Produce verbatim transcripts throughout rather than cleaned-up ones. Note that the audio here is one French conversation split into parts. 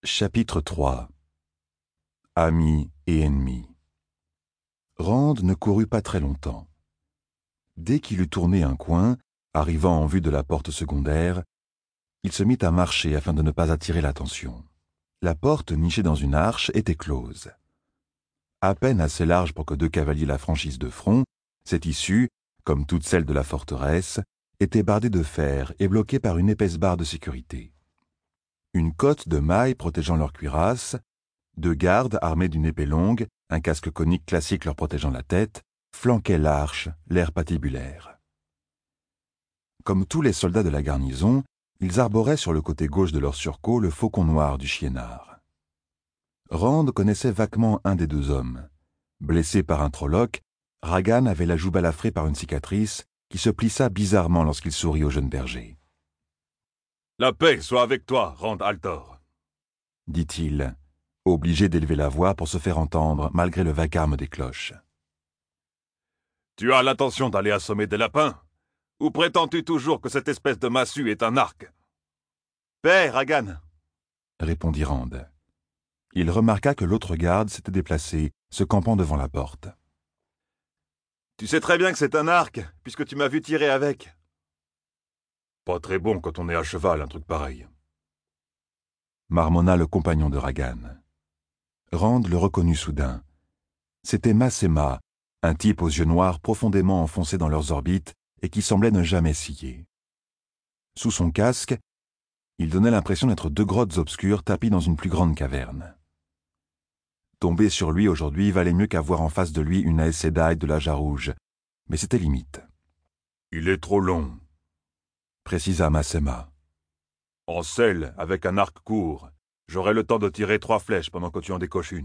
Chapitre trois. Amis et ennemis. Rand ne courut pas très longtemps. Dès qu'il eut tourné un coin, arrivant en vue de la porte secondaire, il se mit à marcher afin de ne pas attirer l'attention. La porte, nichée dans une arche, était close. À peine assez large pour que deux cavaliers la franchissent de front, cette issue, comme toutes celles de la forteresse, était bardée de fer et bloquée par une épaisse barre de sécurité. Une cotte de mailles protégeant leur cuirasse, deux gardes armés d'une épée longue, un casque conique classique leur protégeant la tête, flanquaient l'arche, l'air patibulaire. Comme tous les soldats de la garnison, ils arboraient sur le côté gauche de leur surcot le faucon noir du Chiénard. Rand connaissait vaguement un des deux hommes. Blessé par un trolloc, Ragan avait la joue balafrée par une cicatrice qui se plissa bizarrement lorsqu'il sourit au jeune berger. « La paix soit avec toi, Rand al'Thor !» dit-il, obligé d'élever la voix pour se faire entendre malgré le vacarme des cloches. « Tu as l'intention d'aller assommer des lapins? Ou prétends-tu toujours que cette espèce de massue est un arc ?»« Paix, Ragan !» répondit Rand. Il remarqua que l'autre garde s'était déplacé, se campant devant la porte. « Tu sais très bien que c'est un arc, puisque tu m'as vu tirer avec. » « Pas très bon quand on est à cheval, un truc pareil. » marmonna le compagnon de Ragan. Rand le reconnut soudain. C'était Masema, un type aux yeux noirs profondément enfoncés dans leurs orbites et qui semblait ne jamais scier. Sous son casque, il donnait l'impression d'être deux grottes obscures tapies dans une plus grande caverne. Tomber sur lui aujourd'hui valait mieux qu'avoir en face de lui une Aes Sedai de l'âge à rouge, mais c'était limite. « Il est trop long, » précisa Masema. « En selle, avec un arc court, j'aurai le temps de tirer trois flèches pendant que tu en décoches une. »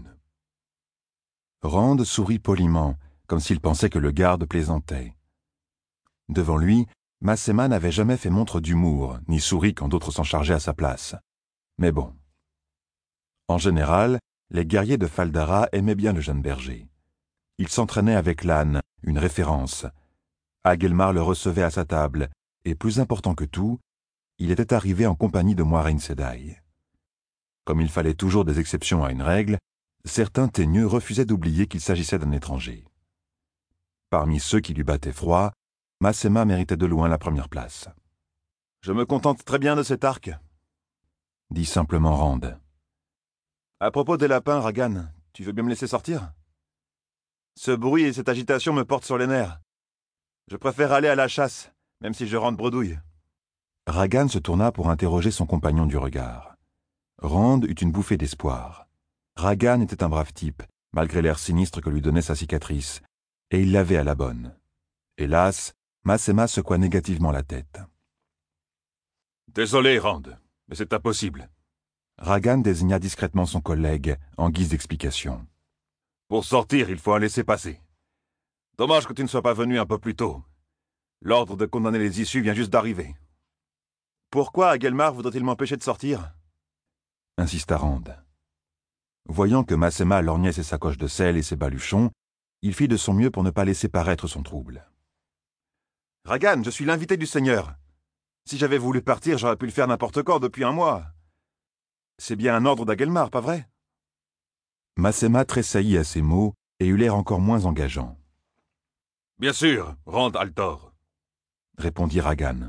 Rand sourit poliment, comme s'il pensait que le garde plaisantait. Devant lui, Masema n'avait jamais fait montre d'humour, ni souri quand d'autres s'en chargeaient à sa place. Mais bon. En général, les guerriers de Faldara aimaient bien le jeune berger. Il s'entraînait avec l'âne, une référence. Agelmar le recevait à sa table, et plus important que tout, il était arrivé en compagnie de Moiraine Sedai. Comme il fallait toujours des exceptions à une règle, certains teigneux refusaient d'oublier qu'il s'agissait d'un étranger. Parmi ceux qui lui battaient froid, Masema méritait de loin la première place. « Je me contente très bien de cet arc, » dit simplement Rand. « À propos des lapins, Ragan, tu veux bien me laisser sortir? Ce bruit et cette agitation me portent sur les nerfs. Je préfère aller à la chasse, même si je rentre bredouille. » Ragan se tourna pour interroger son compagnon du regard. Rand eut une bouffée d'espoir. Ragan était un brave type, malgré l'air sinistre que lui donnait sa cicatrice, et il l'avait à la bonne. Hélas, Masema secoua négativement la tête. « Désolé, Rand, mais c'est impossible. » Ragan désigna discrètement son collègue, en guise d'explication. « Pour sortir, il faut un laissez-passer. Dommage que tu ne sois pas venu un peu plus tôt. L'ordre de condamner les issues vient juste d'arriver. »« Pourquoi Agelmar voudrait-il m'empêcher de sortir ?» insista Rand. Voyant que Masema lorgnait ses sacoches de sel et ses baluchons, il fit de son mieux pour ne pas laisser paraître son trouble. « Ragan, je suis l'invité du Seigneur. Si j'avais voulu partir, j'aurais pu le faire n'importe quand depuis un mois. C'est bien un ordre d'Agelmar, pas vrai ?» Masema tressaillit à ces mots et eut l'air encore moins engageant. « Bien sûr, Rand al'Thor, » répondit Ragan.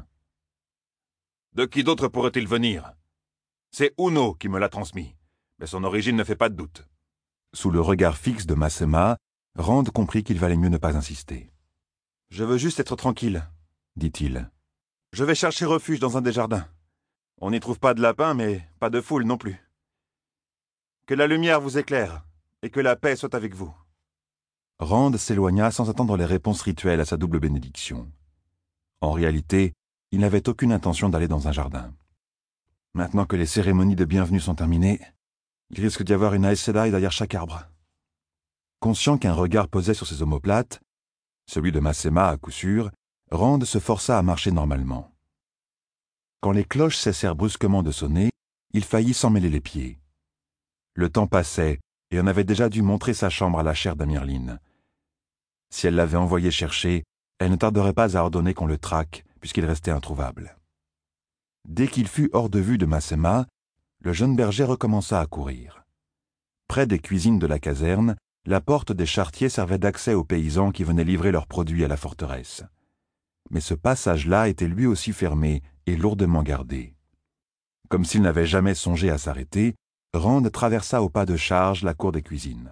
« De qui d'autre pourrait-il venir? C'est Uno qui me l'a transmis, mais son origine ne fait pas de doute. » Sous le regard fixe de Masema, Rand comprit qu'il valait mieux ne pas insister. « Je veux juste être tranquille, » dit-il. « Je vais chercher refuge dans un des jardins. On n'y trouve pas de lapins, mais pas de foule non plus. Que la lumière vous éclaire, et que la paix soit avec vous. » Rand s'éloigna sans attendre les réponses rituelles à sa double bénédiction. En réalité, il n'avait aucune intention d'aller dans un jardin. Maintenant que les cérémonies de bienvenue sont terminées, il risque d'y avoir une Aes Sedai derrière chaque arbre. Conscient qu'un regard posait sur ses omoplates, celui de Masema à coup sûr, Rand se força à marcher normalement. Quand les cloches cessèrent brusquement de sonner, il faillit s'en mêler les pieds. Le temps passait, et on avait déjà dû montrer sa chambre à la chaire d'Amirline. Si elle l'avait envoyé chercher, elle ne tarderait pas à ordonner qu'on le traque, puisqu'il restait introuvable. Dès qu'il fut hors de vue de Masema, Le jeune berger recommença à courir. Près des cuisines de la caserne, la porte des charretiers servait d'accès aux paysans qui venaient livrer leurs produits à la forteresse. Mais ce passage-là était lui aussi fermé et lourdement gardé. Comme s'il n'avait jamais songé à s'arrêter, Rand traversa au pas de charge la cour des cuisines.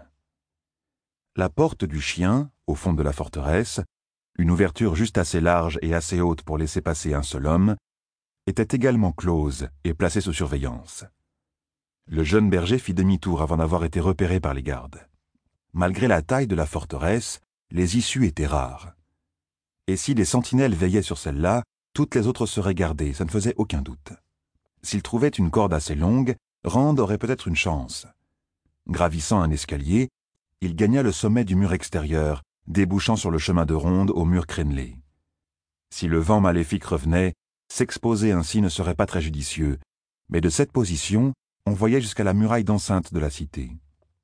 La porte du chien, au fond de la forteresse, une ouverture juste assez large et assez haute pour laisser passer un seul homme, était également close et placée sous surveillance. Le jeune berger fit demi-tour avant d'avoir été repéré par les gardes. Malgré la taille de la forteresse, les issues étaient rares. Et si les sentinelles veillaient sur celle-là, toutes les autres seraient gardées, ça ne faisait aucun doute. S'il trouvait une corde assez longue, Rand aurait peut-être une chance. Gravissant un escalier, il gagna le sommet du mur extérieur, débouchant sur le chemin de ronde au mur crénelé. Si le vent maléfique revenait, s'exposer ainsi ne serait pas très judicieux, mais de cette position, on voyait jusqu'à la muraille d'enceinte de la cité.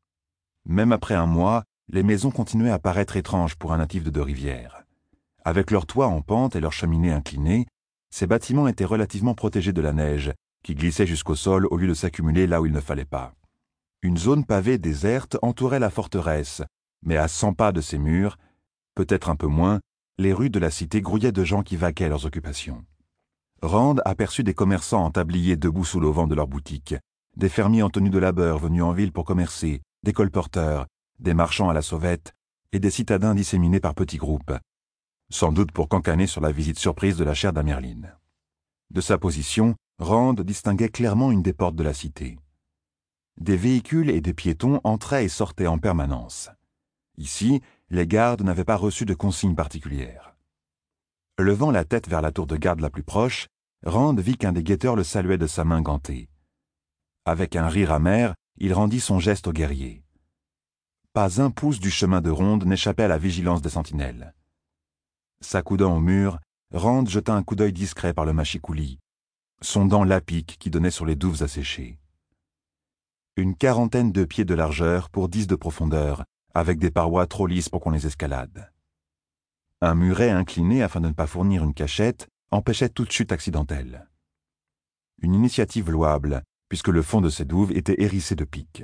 Même après un mois, les maisons continuaient à paraître étranges pour un natif de Deux-Rivières. Avec leurs toits en pente et leurs cheminées inclinées, ces bâtiments étaient relativement protégés de la neige, qui glissait jusqu'au sol au lieu de s'accumuler là où il ne fallait pas. Une zone pavée déserte entourait la forteresse, mais à cent pas de ses murs, peut-être un peu moins, les rues de la cité grouillaient de gens qui vaquaient à leurs occupations. Rand aperçut des commerçants en tablier debout sous l'auvent de leurs boutiques, des fermiers en tenue de labeur venus en ville pour commercer, des colporteurs, des marchands à la sauvette et des citadins disséminés par petits groupes, sans doute pour cancaner sur la visite surprise de la chère d'Amerline. De sa position, Rand distinguait clairement une des portes de la cité. Des véhicules et des piétons entraient et sortaient en permanence. Ici, les gardes n'avaient pas reçu de consignes particulières. Levant la tête vers la tour de garde la plus proche, Rand vit qu'un des guetteurs le saluait de sa main gantée. Avec un rire amer, il rendit son geste au guerrier. Pas un pouce du chemin de ronde n'échappait à la vigilance des sentinelles. S'accoudant au mur, Rand jeta un coup d'œil discret par le machicoulis, sondant l'apic qui donnait sur les douves asséchées. Une quarantaine de pieds de largeur pour dix de profondeur, avec des parois trop lisses pour qu'on les escalade. Un muret incliné afin de ne pas fournir une cachette empêchait toute chute accidentelle. Une initiative louable, puisque le fond de ces douves était hérissé de pics.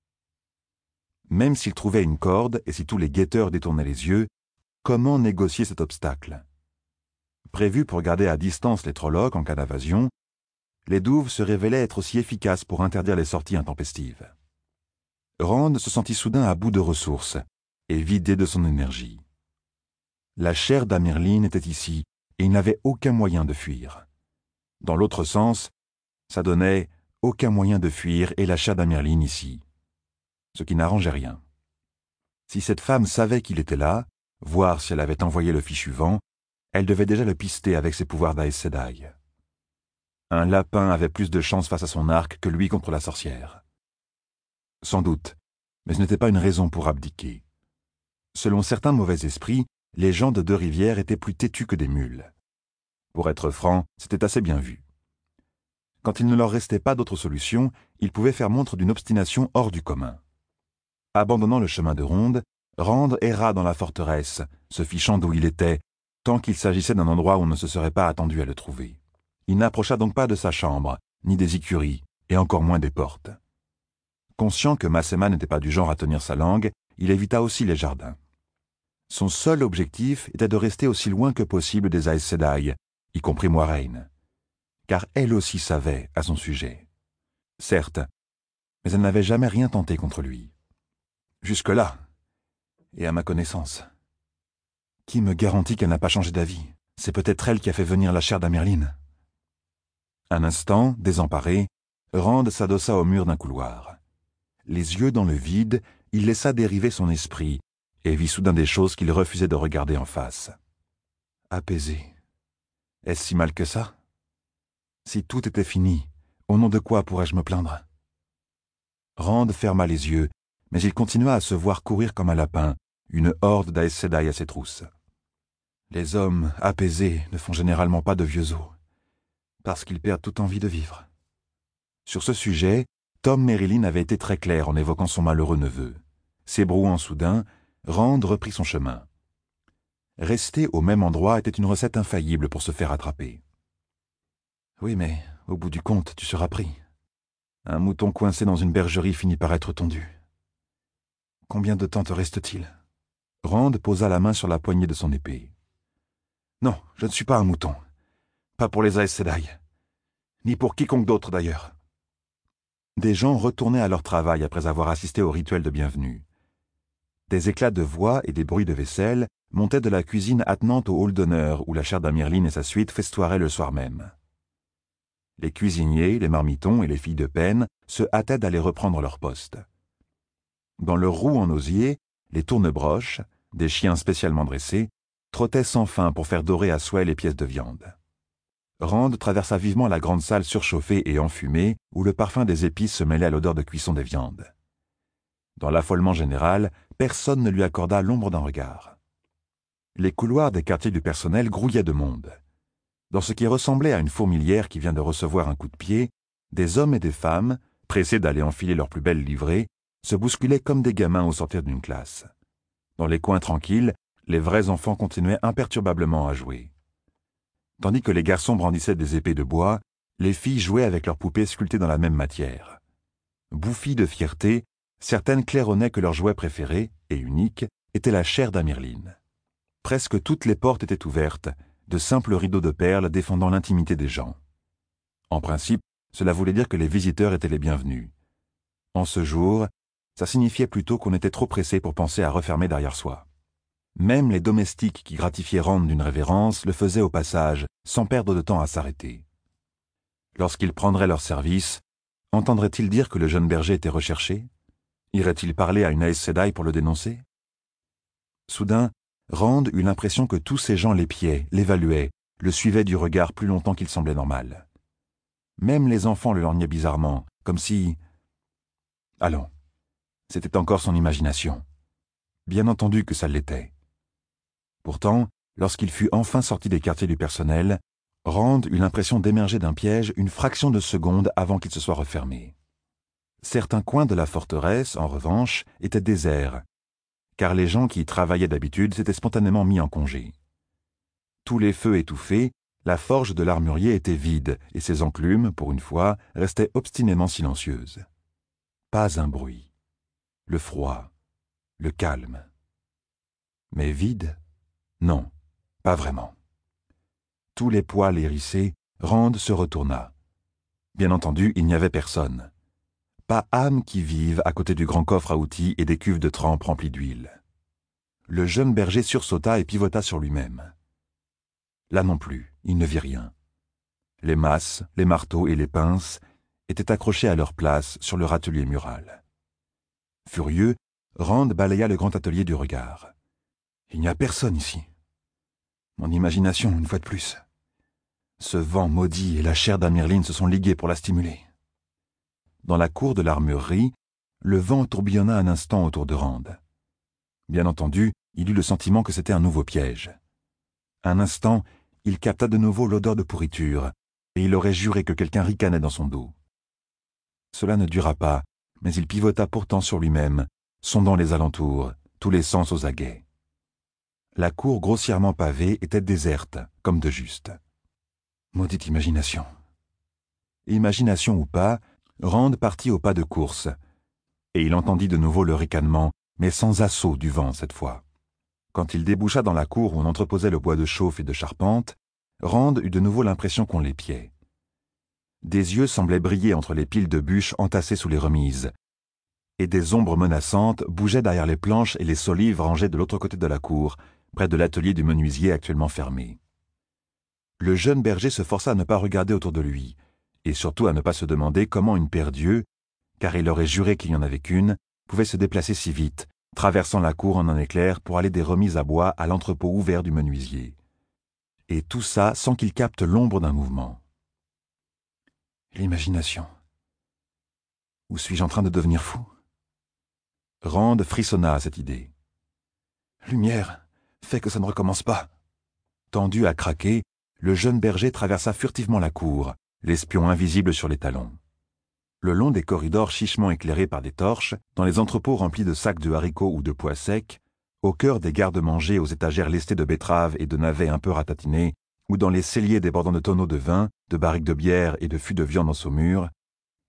Même s'il trouvait une corde et si tous les guetteurs détournaient les yeux, comment négocier cet obstacle? Prévu pour garder à distance les trollocs en cas d'invasion, les douves se révélaient être aussi efficaces pour interdire les sorties intempestives. Rand se sentit soudain à bout de ressources et vidé de son énergie. La chair d'Amerline était ici et il n'avait aucun moyen de fuir. Dans l'autre sens, ça donnait aucun moyen de fuir et la chair d'Amerline ici. Ce qui n'arrangeait rien. Si cette femme savait qu'il était là, voir si elle avait envoyé le fichu vent, elle devait déjà le pister avec ses pouvoirs d'Aes Sedai. Un lapin avait plus de chance face à son arc que lui contre la sorcière. Sans doute, mais ce n'était pas une raison pour abdiquer. Selon certains mauvais esprits, les gens de Deux-Rivières étaient plus têtus que des mules. Pour être franc, c'était assez bien vu. Quand il ne leur restait pas d'autre solution, ils pouvaient faire montre d'une obstination hors du commun. Abandonnant le chemin de ronde, Rand erra dans la forteresse, se fichant d'où il était, tant qu'il s'agissait d'un endroit où on ne se serait pas attendu à le trouver. Il n'approcha donc pas de sa chambre, ni des écuries, et encore moins des portes. Conscient que Massema n'était pas du genre à tenir sa langue, il évita aussi les jardins. Son seul objectif était de rester aussi loin que possible des Aes Sedai, y compris Moiraine, car elle aussi savait à son sujet. Certes, mais elle n'avait jamais rien tenté contre lui. Jusque-là, et à ma connaissance. Qui me garantit qu'elle n'a pas changé d'avis? C'est peut-être elle qui a fait venir la chair d'Amerline. Un instant, désemparé, Rand s'adossa au mur d'un couloir. Les yeux dans le vide, il laissa dériver son esprit et vit soudain des choses qu'il refusait de regarder en face. Apaisé. Est-ce si mal que ça? Si tout était fini, au nom de quoi pourrais-je me plaindre? Rand ferma les yeux, mais il continua à se voir courir comme un lapin, une horde d'Aes Sedai à ses trousses. Les hommes apaisés ne font généralement pas de vieux os, parce qu'ils perdent toute envie de vivre. Sur ce sujet, Tom Merrilin avait été très clair en évoquant son malheureux neveu. S'ébrouant soudain, Rand reprit son chemin. Rester au même endroit était une recette infaillible pour se faire attraper. « Oui, mais au bout du compte, tu seras pris. Un mouton coincé dans une bergerie finit par être tondu. Combien de temps te reste-t-il? Rand posa la main sur la poignée de son épée. Non, je ne suis pas un mouton. Pas pour les Aes Sedai. Ni pour quiconque d'autre d'ailleurs. Des gens retournaient à leur travail après avoir assisté au rituel de bienvenue. Des éclats de voix et des bruits de vaisselle montaient de la cuisine attenante au hall d'honneur où la chère d'Amirlin et sa suite festoieraient le soir même. Les cuisiniers, les marmitons et les filles de peine se hâtaient d'aller reprendre leur poste. Dans leur roue en osier, les tournebroches, des chiens spécialement dressés, trottaient sans fin pour faire dorer à souhait les pièces de viande. Rand traversa vivement la grande salle surchauffée et enfumée où le parfum des épices se mêlait à l'odeur de cuisson des viandes. Dans l'affolement général, personne ne lui accorda l'ombre d'un regard. Les couloirs des quartiers du personnel grouillaient de monde. Dans ce qui ressemblait à une fourmilière qui vient de recevoir un coup de pied, des hommes et des femmes, pressés d'aller enfiler leurs plus belles livrées, se bousculaient comme des gamins au sortir d'une classe. Dans les coins tranquilles, les vrais enfants continuaient imperturbablement à jouer. Tandis que les garçons brandissaient des épées de bois, les filles jouaient avec leurs poupées sculptées dans la même matière. Bouffies de fierté, certaines claironnaient que leur jouet préféré, et unique, était la chair d'Amirlin. Presque toutes les portes étaient ouvertes, de simples rideaux de perles défendant l'intimité des gens. En principe, cela voulait dire que les visiteurs étaient les bienvenus. En ce jour, ça signifiait plutôt qu'on était trop pressé pour penser à refermer derrière soi. Même les domestiques qui gratifiaient Rand d'une révérence le faisaient au passage, sans perdre de temps à s'arrêter. Lorsqu'ils prendraient leur service, entendrait-il dire que le jeune berger était recherché? Irait-il parler à une Aes Sedai pour le dénoncer? Soudain, Rand eut l'impression que tous ces gens l'épiaient, l'évaluaient, le suivaient du regard plus longtemps qu'il semblait normal. Même les enfants le lorgnaient bizarrement, comme si... Allons, c'était encore son imagination. Bien entendu que ça l'était. Pourtant, lorsqu'il fut enfin sorti des quartiers du personnel, Rand eut l'impression d'émerger d'un piège une fraction de seconde avant qu'il se soit refermé. Certains coins de la forteresse, en revanche, étaient déserts, car les gens qui y travaillaient d'habitude s'étaient spontanément mis en congé. Tous les feux étouffés, la forge de l'armurier était vide, et ses enclumes, pour une fois, restaient obstinément silencieuses. Pas un bruit. Le froid, le calme. Mais vide? Non, pas vraiment. Tous les poils hérissés, Rand se retourna. Bien entendu, il n'y avait personne. Pas âme qui vive à côté du grand coffre à outils et des cuves de trempe remplies d'huile. Le jeune berger sursauta et pivota sur lui-même. Là non plus, il ne vit rien. Les masses, les marteaux et les pinces étaient accrochés à leur place sur le râtelier mural. Furieux, Rand balaya le grand atelier du regard. Il n'y a personne ici. Mon imagination, une fois de plus. Ce vent maudit et la chair d'Amirlin se sont ligués pour la stimuler. Dans la cour de l'armurerie, le vent tourbillonna un instant autour de Rand. Bien entendu, il eut le sentiment que c'était un nouveau piège. Un instant, il capta de nouveau l'odeur de pourriture, et il aurait juré que quelqu'un ricanait dans son dos. Cela ne dura pas, mais il pivota pourtant sur lui-même, sondant les alentours, tous les sens aux aguets. La cour grossièrement pavée était déserte, comme de juste. Maudite imagination. Imagination ou pas, Rand partit au pas de course, et il entendit de nouveau le ricanement, mais sans assaut du vent cette fois. Quand il déboucha dans la cour où on entreposait le bois de chauffe et de charpente, Rand eut de nouveau l'impression qu'on l'épiait. Des yeux semblaient briller entre les piles de bûches entassées sous les remises, et des ombres menaçantes bougeaient derrière les planches et les solives rangées de l'autre côté de la cour, près de l'atelier du menuisier actuellement fermé. Le jeune berger se força à ne pas regarder autour de lui, et surtout à ne pas se demander comment une paire d'yeux, car il aurait juré qu'il n'y en avait qu'une, pouvait se déplacer si vite, traversant la cour en un éclair pour aller des remises à bois à l'entrepôt ouvert du menuisier. Et tout ça sans qu'il capte l'ombre d'un mouvement. L'imagination. Ou suis-je en train de devenir fou? Rand frissonna à cette idée. Lumière, fais que ça ne recommence pas. Tendu à craquer, le jeune berger traversa furtivement la cour, l'espion invisible sur les talons. Le long des corridors chichement éclairés par des torches, dans les entrepôts remplis de sacs de haricots ou de pois secs, au cœur des garde-manger aux étagères lestées de betteraves et de navets un peu ratatinés, ou dans les celliers débordant de tonneaux de vin, de barriques de bière et de fûts de viande en saumure,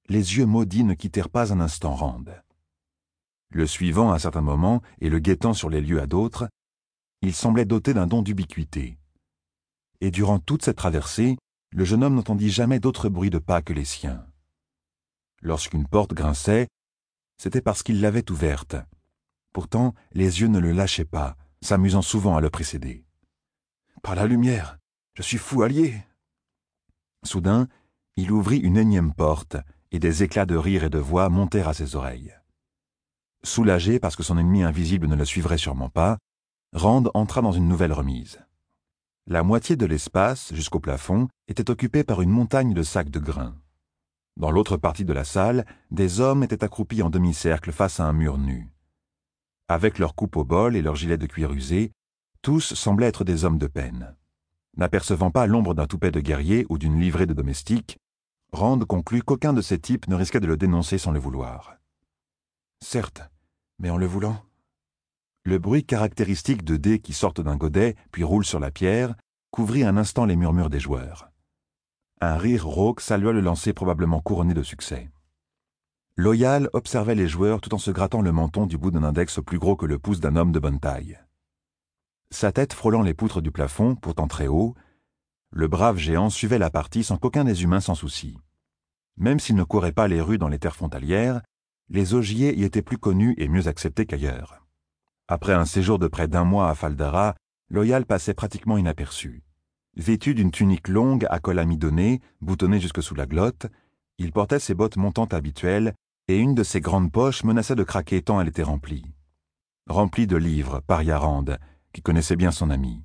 les yeux maudits ne quittèrent pas un instant Rand. Le suivant à un certain moment et le guettant sur les lieux à d'autres, il semblait doté d'un don d'ubiquité. Et durant toute cette traversée, le jeune homme n'entendit jamais d'autre bruit de pas que les siens. Lorsqu'une porte grinçait, c'était parce qu'il l'avait ouverte. Pourtant, les yeux ne le lâchaient pas, s'amusant souvent à le précéder. « Par la lumière, je suis fou allié !» Soudain, il ouvrit une énième porte, et des éclats de rire et de voix montèrent à ses oreilles. Soulagé parce que son ennemi invisible ne le suivrait sûrement pas, Rand entra dans une nouvelle remise. La moitié de l'espace, jusqu'au plafond, était occupée par une montagne de sacs de grains. Dans l'autre partie de la salle, des hommes étaient accroupis en demi-cercle face à un mur nu. Avec leurs coupes au bol et leurs gilets de cuir usé, tous semblaient être des hommes de peine. N'apercevant pas l'ombre d'un toupet de guerrier ou d'une livrée de domestique, Rand conclut qu'aucun de ces types ne risquait de le dénoncer sans le vouloir. Certes, mais en le voulant. Le bruit caractéristique de dés qui sortent d'un godet puis roulent sur la pierre couvrit un instant les murmures des joueurs. Un rire rauque salua le lancer probablement couronné de succès. Loyal observait les joueurs tout en se grattant le menton du bout d'un index plus gros que le pouce d'un homme de bonne taille. Sa tête frôlant les poutres du plafond, pourtant très haut, le brave géant suivait la partie sans qu'aucun des humains s'en soucie. Même s'il ne courait pas les rues dans les terres frontalières, les augiers y étaient plus connus et mieux acceptés qu'ailleurs. Après un séjour de près d'un mois à Fal Dara, Loyal passait pratiquement inaperçu. Vêtu d'une tunique longue à col amidonné, boutonnée jusque sous la glotte, il portait ses bottes montantes habituelles et une de ses grandes poches menaçait de craquer tant elle était remplie. Remplie de livres, paria Rand, qui connaissait bien son ami.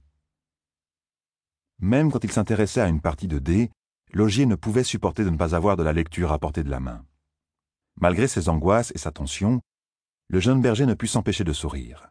Même quand il s'intéressait à une partie de dés, l'augier ne pouvait supporter de ne pas avoir de la lecture à portée de la main. Malgré ses angoisses et sa tension, le jeune berger ne put s'empêcher de sourire.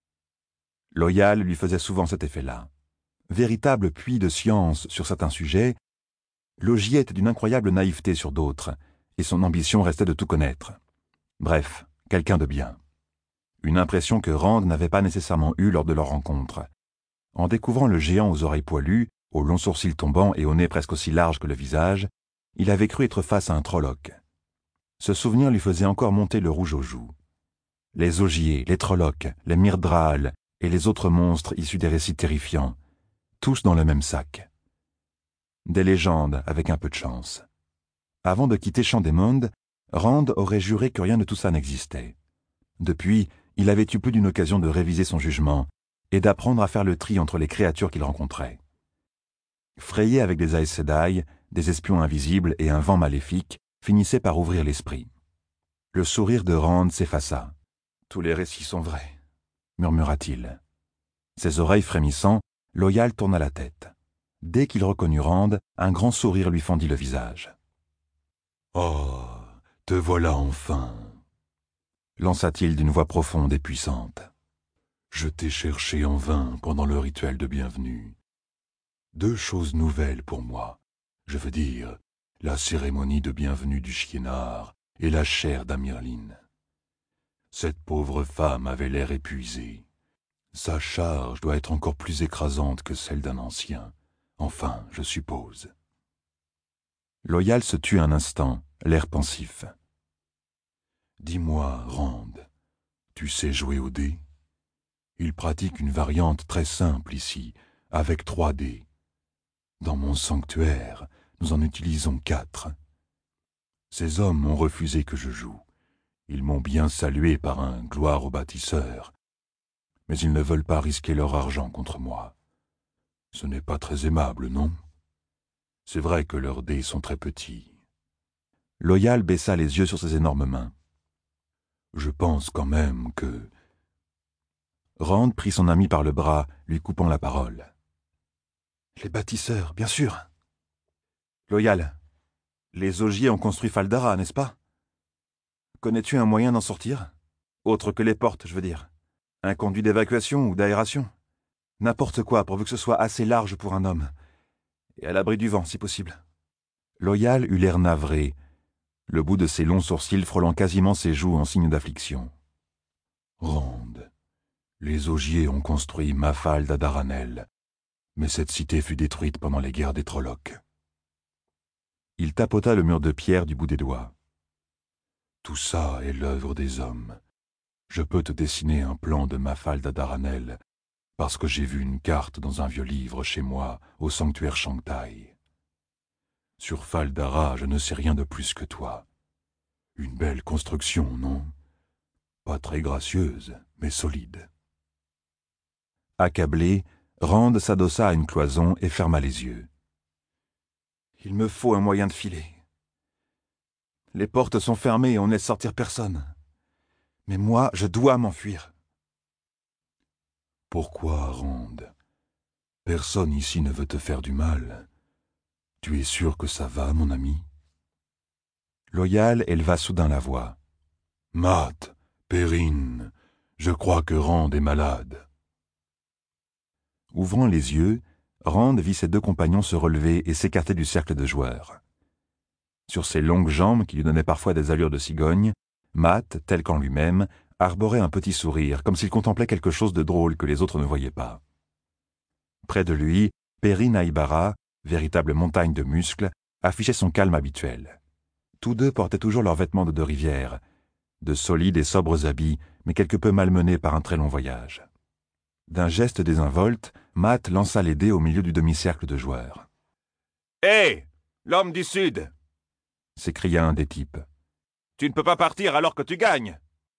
Loyal lui faisait souvent cet effet-là. Véritable puits de science sur certains sujets, l'augier était d'une incroyable naïveté sur d'autres, et son ambition restait de tout connaître. Bref, quelqu'un de bien. Une impression que Rand n'avait pas nécessairement eue lors de leur rencontre. En découvrant le géant aux oreilles poilues, aux longs sourcils tombants et au nez presque aussi large que le visage, il avait cru être face à un Trolloc. Ce souvenir lui faisait encore monter le rouge aux joues. Les augiers, les Trollocs, les Myrddraal et les autres monstres issus des récits terrifiants, tous dans le même sac. Des légendes avec un peu de chance. Avant de quitter Champ-des-Mondes, Rand aurait juré que rien de tout ça n'existait. Depuis, il avait eu plus d'une occasion de réviser son jugement et d'apprendre à faire le tri entre les créatures qu'il rencontrait. Frayé avec des Aes Sedai, des espions invisibles et un vent maléfique, finissait par ouvrir l'esprit. Le sourire de Rand s'effaça. « Tous les récits sont vrais », murmura-t-il. Ses oreilles frémissant, Loyal tourna la tête. Dès qu'il reconnut Rand, un grand sourire lui fendit le visage. « Oh, te voilà enfin !» lança-t-il d'une voix profonde et puissante. « Je t'ai cherché en vain pendant le rituel de bienvenue. Deux choses nouvelles pour moi, je veux dire, la cérémonie de bienvenue du Chienard et la chair d'Amirlin. Cette pauvre femme avait l'air épuisée. Sa charge doit être encore plus écrasante que celle d'un ancien. Enfin, je suppose. » Loyal se tut un instant, l'air pensif. « Dis-moi, Rand, tu sais jouer aux dés ? Il pratique une variante très simple ici, avec trois dés. Dans mon sanctuaire, nous en utilisons quatre. Ces hommes ont refusé que je joue. Ils m'ont bien salué par un « gloire au bâtisseur », mais ils ne veulent pas risquer leur argent contre moi. Ce n'est pas très aimable, non ? C'est vrai que leurs dés sont très petits. » Loyal baissa les yeux sur ses énormes mains. « Je pense quand même que... » Rand prit son ami par le bras, lui coupant la parole. « Les bâtisseurs, bien sûr. »« Loyal, les augiers ont construit Fal Dara, n'est-ce pas ? Connais-tu un moyen d'en sortir ? Autre que les portes, je veux dire. Un conduit d'évacuation ou d'aération ? N'importe quoi, pourvu que ce soit assez large pour un homme. Et à l'abri du vent, si possible. » Loyal eut l'air navré, le bout de ses longs sourcils frôlant quasiment ses joues en signe d'affliction. « Rand, les augiers ont construit Mafal d'Adaranel, mais cette cité fut détruite pendant les guerres des Trollocs. » Il tapota le mur de pierre du bout des doigts. Tout ça est l'œuvre des hommes. Je peux te dessiner un plan de Mafalda d'Aranel, parce que j'ai vu une carte dans un vieux livre chez moi, au sanctuaire Shangtai. Sur Faldara, je ne sais rien de plus que toi. Une belle construction, non? Pas très gracieuse, mais solide. Accablé, Rand s'adossa à une cloison et ferma les yeux. Il me faut un moyen de filer. Les portes sont fermées et on ne laisse sortir personne. Mais moi, je dois m'enfuir. Pourquoi, Rand? Personne ici ne veut te faire du mal. Tu es sûr que ça va, mon ami? Loyal éleva soudain la voix. Mat, Perrine, je crois que Rand est malade. Ouvrant les yeux, Rand vit ses deux compagnons se relever et s'écarter du cercle de joueurs. Sur ses longues jambes, qui lui donnaient parfois des allures de cigogne, Mat, tel qu'en lui-même, arborait un petit sourire, comme s'il contemplait quelque chose de drôle que les autres ne voyaient pas. Près de lui, Perrine Aibara, véritable montagne de muscles, affichait son calme habituel. Tous deux portaient toujours leurs vêtements de deux rivières, de solides et sobres habits, mais quelque peu malmenés par un très long voyage. D'un geste désinvolte, Mat lança les dés au milieu du demi-cercle de joueurs. « Hé, l'homme du Sud !» s'écria un des types. « Tu ne peux pas partir alors que tu gagnes !»«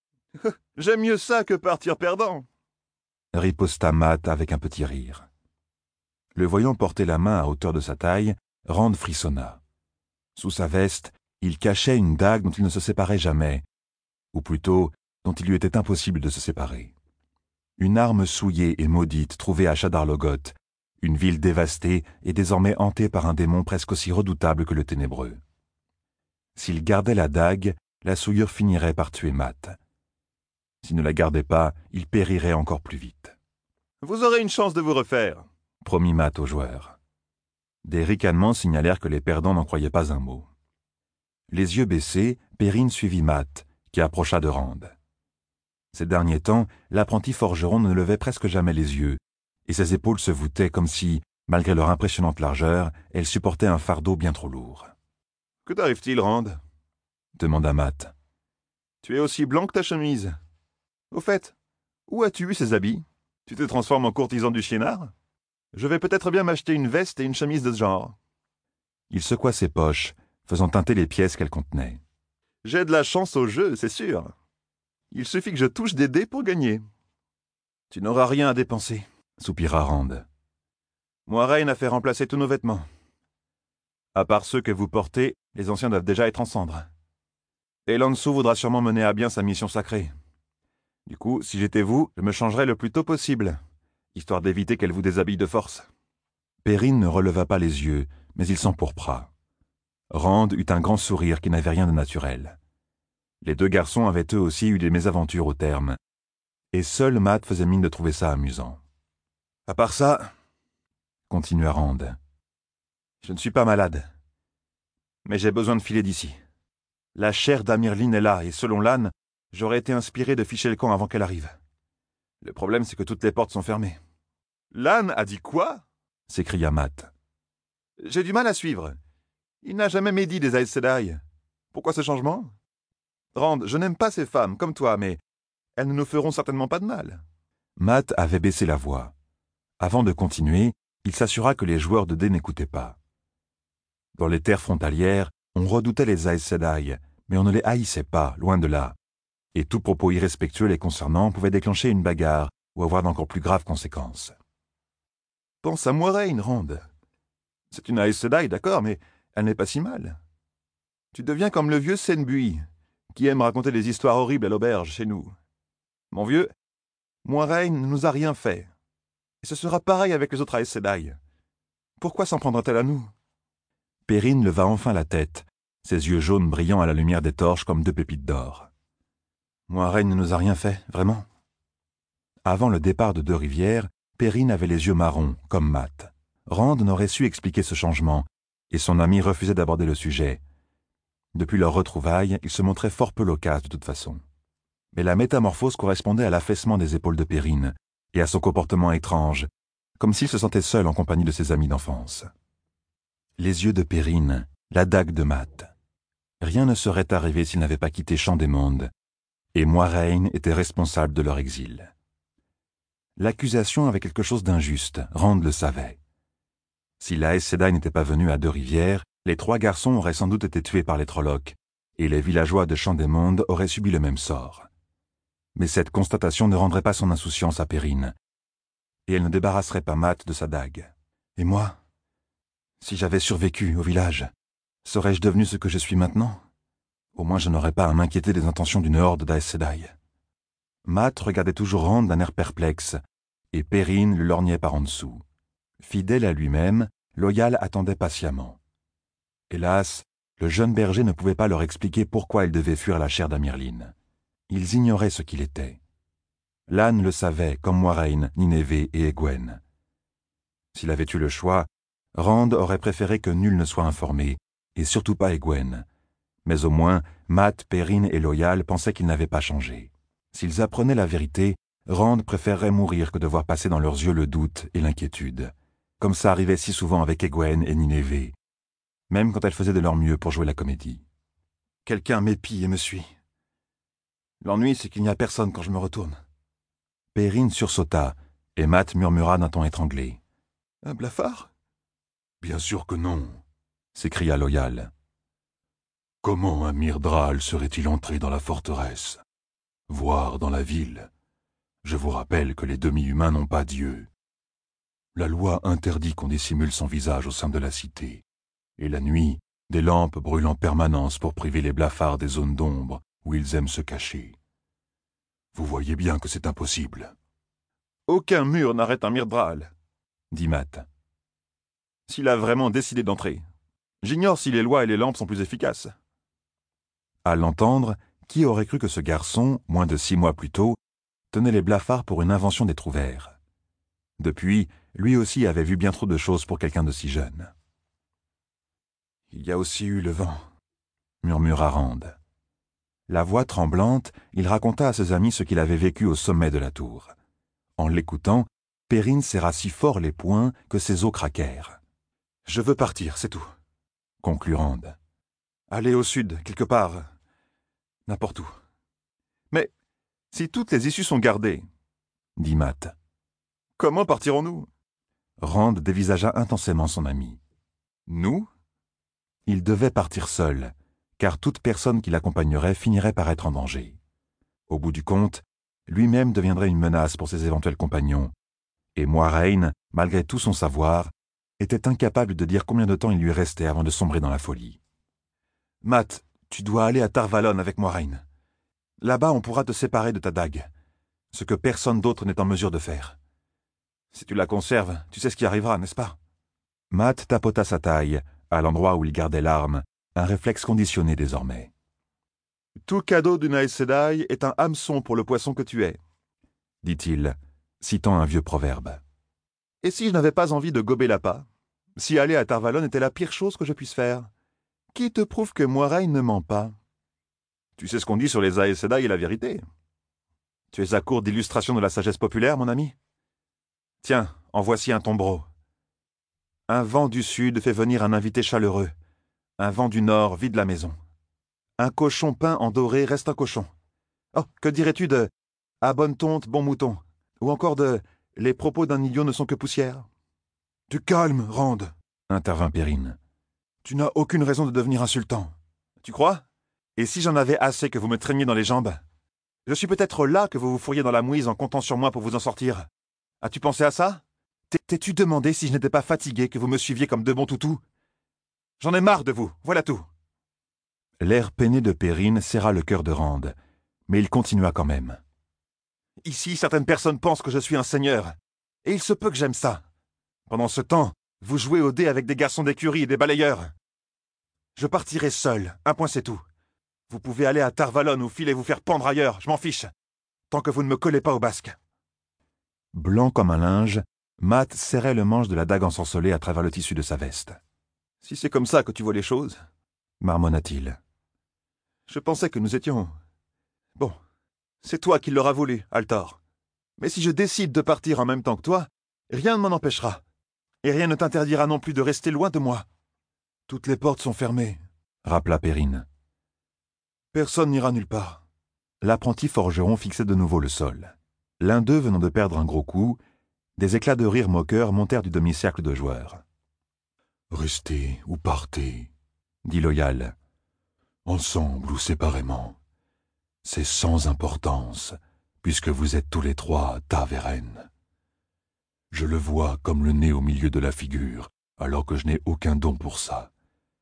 J'aime mieux ça que partir perdant !» riposta Mat avec un petit rire. Le voyant porter la main à hauteur de sa taille, Rand frissonna. Sous sa veste, il cachait une dague dont il ne se séparait jamais, ou plutôt, dont il lui était impossible de se séparer. Une arme souillée et maudite trouvée à Shadar Logoth, une ville dévastée et désormais hantée par un démon presque aussi redoutable que le ténébreux. S'il gardait la dague, la souillure finirait par tuer Mat. S'il ne la gardait pas, il périrait encore plus vite. « Vous aurez une chance de vous refaire », promit Mat aux joueurs. Des ricanements signalèrent que les perdants n'en croyaient pas un mot. Les yeux baissés, Perrine suivit Mat, qui approcha de Rand. Ces derniers temps, l'apprenti forgeron ne levait presque jamais les yeux, et ses épaules se voûtaient comme si, malgré leur impressionnante largeur, elles supportaient un fardeau bien trop lourd. « Que t'arrive-t-il, Rand » demanda Mat. « Tu es aussi blanc que ta chemise. Au fait, où as-tu eu ces habits? Tu te transformes en courtisan du Chiénard? Je vais peut-être bien m'acheter une veste et une chemise de ce genre. » Il secoua ses poches, faisant teinter les pièces qu'elles contenaient. « J'ai de la chance au jeu, c'est sûr. Il suffit que je touche des dés pour gagner. »« Tu n'auras rien à dépenser, » soupira Rand. « Moiraine a fait remplacer tous nos vêtements. À part ceux que vous portez, les anciens doivent déjà être en cendres. Et Lansu voudra sûrement mener à bien sa mission sacrée. Du coup, si j'étais vous, je me changerais le plus tôt possible, histoire d'éviter qu'elle vous déshabille de force. » Perrine ne releva pas les yeux, mais il s'empourpra. Rand eut un grand sourire qui n'avait rien de naturel. Les deux garçons avaient eux aussi eu des mésaventures au terme, et seul Mat faisait mine de trouver ça amusant. « À part ça, » continua Rand, « je ne suis pas malade, mais j'ai besoin de filer d'ici. La chair d'Amirline est là, et selon l'âne, j'aurais été inspiré de ficher le camp avant qu'elle arrive. Le problème, c'est que toutes les portes sont fermées. »« L'âne a dit quoi ?» s'écria Mat. « J'ai du mal à suivre. Il n'a jamais médit des Aes Sedai. Pourquoi ce changement ? Rand, je n'aime pas ces femmes, comme toi, mais elles ne nous feront certainement pas de mal. » Mat avait baissé la voix. Avant de continuer, il s'assura que les joueurs de dés n'écoutaient pas. Dans les terres frontalières, on redoutait les Aes Sedai, mais on ne les haïssait pas, loin de là. Et tout propos irrespectueux les concernant pouvait déclencher une bagarre ou avoir d'encore plus graves conséquences. « Pense à Moiraine, Rand. C'est une Aes Sedai, d'accord, mais elle n'est pas si mal. Tu deviens comme le vieux Senbui, qui aime raconter des histoires horribles à l'auberge chez nous. Mon vieux, Moiraine ne nous a rien fait. Et ce sera pareil avec les autres Aes Sedai. Pourquoi s'en prendra-t-elle à nous ?» Perrine leva enfin la tête, ses yeux jaunes brillant à la lumière des torches comme deux pépites d'or. « Moiraine ne nous a rien fait, vraiment ?» Avant le départ de Deux-Rivières, Perrine avait les yeux marrons, comme Mat. Rand n'aurait su expliquer ce changement, et son ami refusait d'aborder le sujet. Depuis leur retrouvaille, il se montrait fort peu loquace de toute façon. Mais la métamorphose correspondait à l'affaissement des épaules de Perrine, et à son comportement étrange, comme s'il se sentait seul en compagnie de ses amis d'enfance. Les yeux de Perrine, la dague de Mat. Rien ne serait arrivé s'ils n'avaient pas quitté Champ des Mondes, et Moiraine était responsable de leur exil. L'accusation avait quelque chose d'injuste, Rand le savait. Si la Aes Sedai n'était pas venue à Deux-Rivières, les trois garçons auraient sans doute été tués par les Trollocs, et les villageois de Champ des Mondes auraient subi le même sort. Mais cette constatation ne rendrait pas son insouciance à Perrine, et elle ne débarrasserait pas Mat de sa dague. Et moi, si j'avais survécu au village, serais-je devenu ce que je suis maintenant? Au moins je n'aurais pas à m'inquiéter des intentions d'une horde d'Aes Sedai. Mat regardait toujours Rand d'un air perplexe, et Perrine le lorgnait par en dessous. Fidèle à lui-même, Loial attendait patiemment. Hélas, le jeune berger ne pouvait pas leur expliquer pourquoi il devait fuir la chair d'Amirlin. Ils ignoraient ce qu'il était. Lan le savait, comme Moiraine, Nynaeve et Egwene. S'il avait eu le choix, Rand aurait préféré que nul ne soit informé, et surtout pas Egwene. Mais au moins, Mat, Perrine et Loial pensaient qu'ils n'avaient pas changé. S'ils apprenaient la vérité, Rand préférerait mourir que de voir passer dans leurs yeux le doute et l'inquiétude, comme ça arrivait si souvent avec Egwene et Nynaeve, même quand elles faisaient de leur mieux pour jouer la comédie. Quelqu'un m'épie et me suit. L'ennui, c'est qu'il n'y a personne quand je me retourne. Perrine sursauta, et Mat murmura d'un ton étranglé. « Un blafard ?»« Bien sûr que non, » s'écria Loial. « Comment un Myrddraal serait-il entré dans la forteresse, voire dans la ville? Je vous rappelle que les demi-humains n'ont pas Dieu. La loi interdit qu'on dissimule son visage au sein de la cité, et la nuit, des lampes brûlent en permanence pour priver les blafards des zones d'ombre où ils aiment se cacher. Vous voyez bien que c'est impossible. »« Aucun mur n'arrête un Myrddraal, » dit Mat. « S'il a vraiment décidé d'entrer, j'ignore si les lois et les lampes sont plus efficaces. » À l'entendre, qui aurait cru que ce garçon, moins de six mois plus tôt, tenait les blafards pour une invention des Trouvères. Depuis, lui aussi avait vu bien trop de choses pour quelqu'un de si jeune. « Il y a aussi eu le vent, » murmura Rand. La voix tremblante, il raconta à ses amis ce qu'il avait vécu au sommet de la tour. En l'écoutant, Perrine serra si fort les poings que ses os craquèrent. « Je veux partir, c'est tout, » conclut Rand. « Aller au sud, quelque part, n'importe où. »« Mais si toutes les issues sont gardées, » dit Mat, « comment partirons-nous » Rand dévisagea intensément son ami. « Nous ?» Il devait partir seul, car toute personne qui l'accompagnerait finirait par être en danger. Au bout du compte, lui-même deviendrait une menace pour ses éventuels compagnons, et Moiraine, malgré tout son savoir, était incapable de dire combien de temps il lui restait avant de sombrer dans la folie. « Mat, tu dois aller à Tar Valon avec Moiraine. Là-bas, on pourra te séparer de ta dague, ce que personne d'autre n'est en mesure de faire. Si tu la conserves, tu sais ce qui arrivera, n'est-ce pas ?» Mat tapota sa taille, à l'endroit où il gardait l'arme, un réflexe conditionné désormais. « Tout cadeau d'une Aes Sedai est un hameçon pour le poisson que tu es, » dit-il, citant un vieux proverbe. « Et si je n'avais pas envie de gober l'appât, si aller à Tar Valon était la pire chose que je puisse faire, qui te prouve que Moiraine ne ment pas? Tu sais ce qu'on dit sur les Aes Sedai et la vérité. Tu es à court d'illustrations de la sagesse populaire, mon ami? Tiens, en voici un tombereau. Un vent du sud fait venir un invité chaleureux. Un vent du nord vide la maison. Un cochon peint en doré reste un cochon. Oh, que dirais-tu de « à bonne tonte, bon mouton » ou encore de « les propos d'un idiot ne sont que poussière » ? Du calme, Rand, intervint Perrine. Tu n'as aucune raison de devenir insultant. Tu crois? Et si j'en avais assez que vous me traîniez dans les jambes? Je suis peut-être là que vous vous fourriez dans la mouise en comptant sur moi pour vous en sortir. As-tu pensé à ça? T'es-tu demandé si je n'étais pas fatigué que vous me suiviez comme de bons toutous? J'en ai marre de vous, voilà tout. L'air peiné de Perrine serra le cœur de Rand, mais il continua quand même. Ici, certaines personnes pensent que je suis un seigneur, et il se peut que j'aime ça. Pendant ce temps, vous jouez au dé avec des garçons d'écurie et des balayeurs. Je partirai seul, un point c'est tout. Vous pouvez aller à Tar Valon ou filer vous faire pendre ailleurs, je m'en fiche, tant que vous ne me collez pas au basque. Blanc comme un linge, Mat serrait le manche de la dague ensorcelée à travers le tissu de sa veste. « Si c'est comme ça que tu vois les choses, » marmonna-t-il. « Je pensais que nous étions... Bon, c'est toi qui l'auras voulu, Altor. Mais si je décide de partir en même temps que toi, rien ne m'en empêchera. Et rien ne t'interdira non plus de rester loin de moi. » « Toutes les portes sont fermées, » rappela Perrine. Personne n'ira nulle part. L'apprenti forgeron fixait de nouveau le sol. L'un d'eux venant de perdre un gros coup, des éclats de rire moqueurs montèrent du demi-cercle de joueurs. « Restez ou partez, » dit Loyal. « Ensemble ou séparément. C'est sans importance, puisque vous êtes tous les trois Taveren. Je le vois comme le nez au milieu de la figure, alors que je n'ai aucun don pour ça.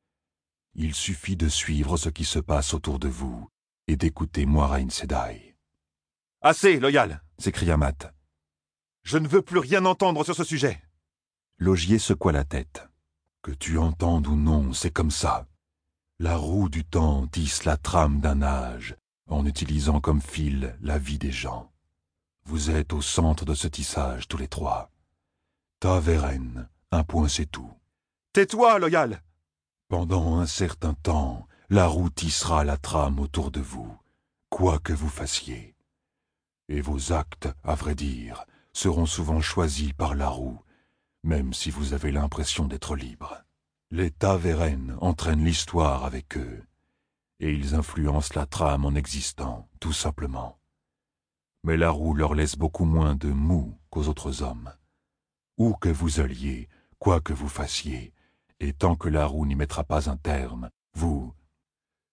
Il suffit de suivre ce qui se passe autour de vous et d'écouter Moiraine Sedai. »« Assez, Loyal !» s'écria Matt. « Je ne veux plus rien entendre sur ce sujet. » Logier secoua la tête. « Que tu entendes ou non, c'est comme ça. La roue du temps tisse la trame d'un âge, en utilisant comme fil la vie des gens. Vous êtes au centre de ce tissage, tous les trois. Taveren, un point c'est tout. »« Tais-toi, Loyal !»« Pendant un certain temps, la roue tissera la trame autour de vous, quoi que vous fassiez. Et vos actes, à vrai dire, seront souvent choisis par la roue, même si vous avez l'impression d'être libre. Les Taveren entraînent l'histoire avec eux, et ils influencent la trame en existant, tout simplement. Mais la roue leur laisse beaucoup moins de mou qu'aux autres hommes. Où que vous alliez, quoi que vous fassiez, et tant que la roue n'y mettra pas un terme, vous... »« Silence !»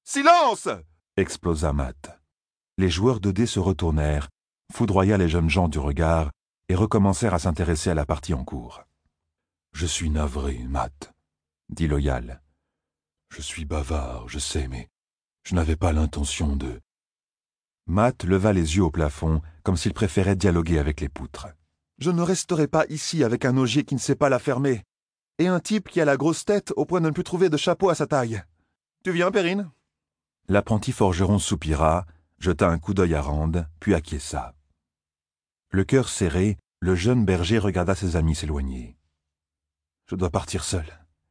explosa Matt. Les joueurs de dés se retournèrent, foudroya les jeunes gens du regard et recommencèrent à s'intéresser à la partie en cours. « Je suis navré, Matt, » dit Loyal. « Je suis bavard, je sais, mais je n'avais pas l'intention de... » Matt leva les yeux au plafond, comme s'il préférait dialoguer avec les poutres. « Je ne resterai pas ici avec un augier qui ne sait pas la fermer, et un type qui a la grosse tête au point de ne plus trouver de chapeau à sa taille. Tu viens, Perrine ?» L'apprenti forgeron soupira, jeta un coup d'œil à Rand, puis acquiesça. Le cœur serré, le jeune berger regarda ses amis s'éloigner. « Je dois partir seul.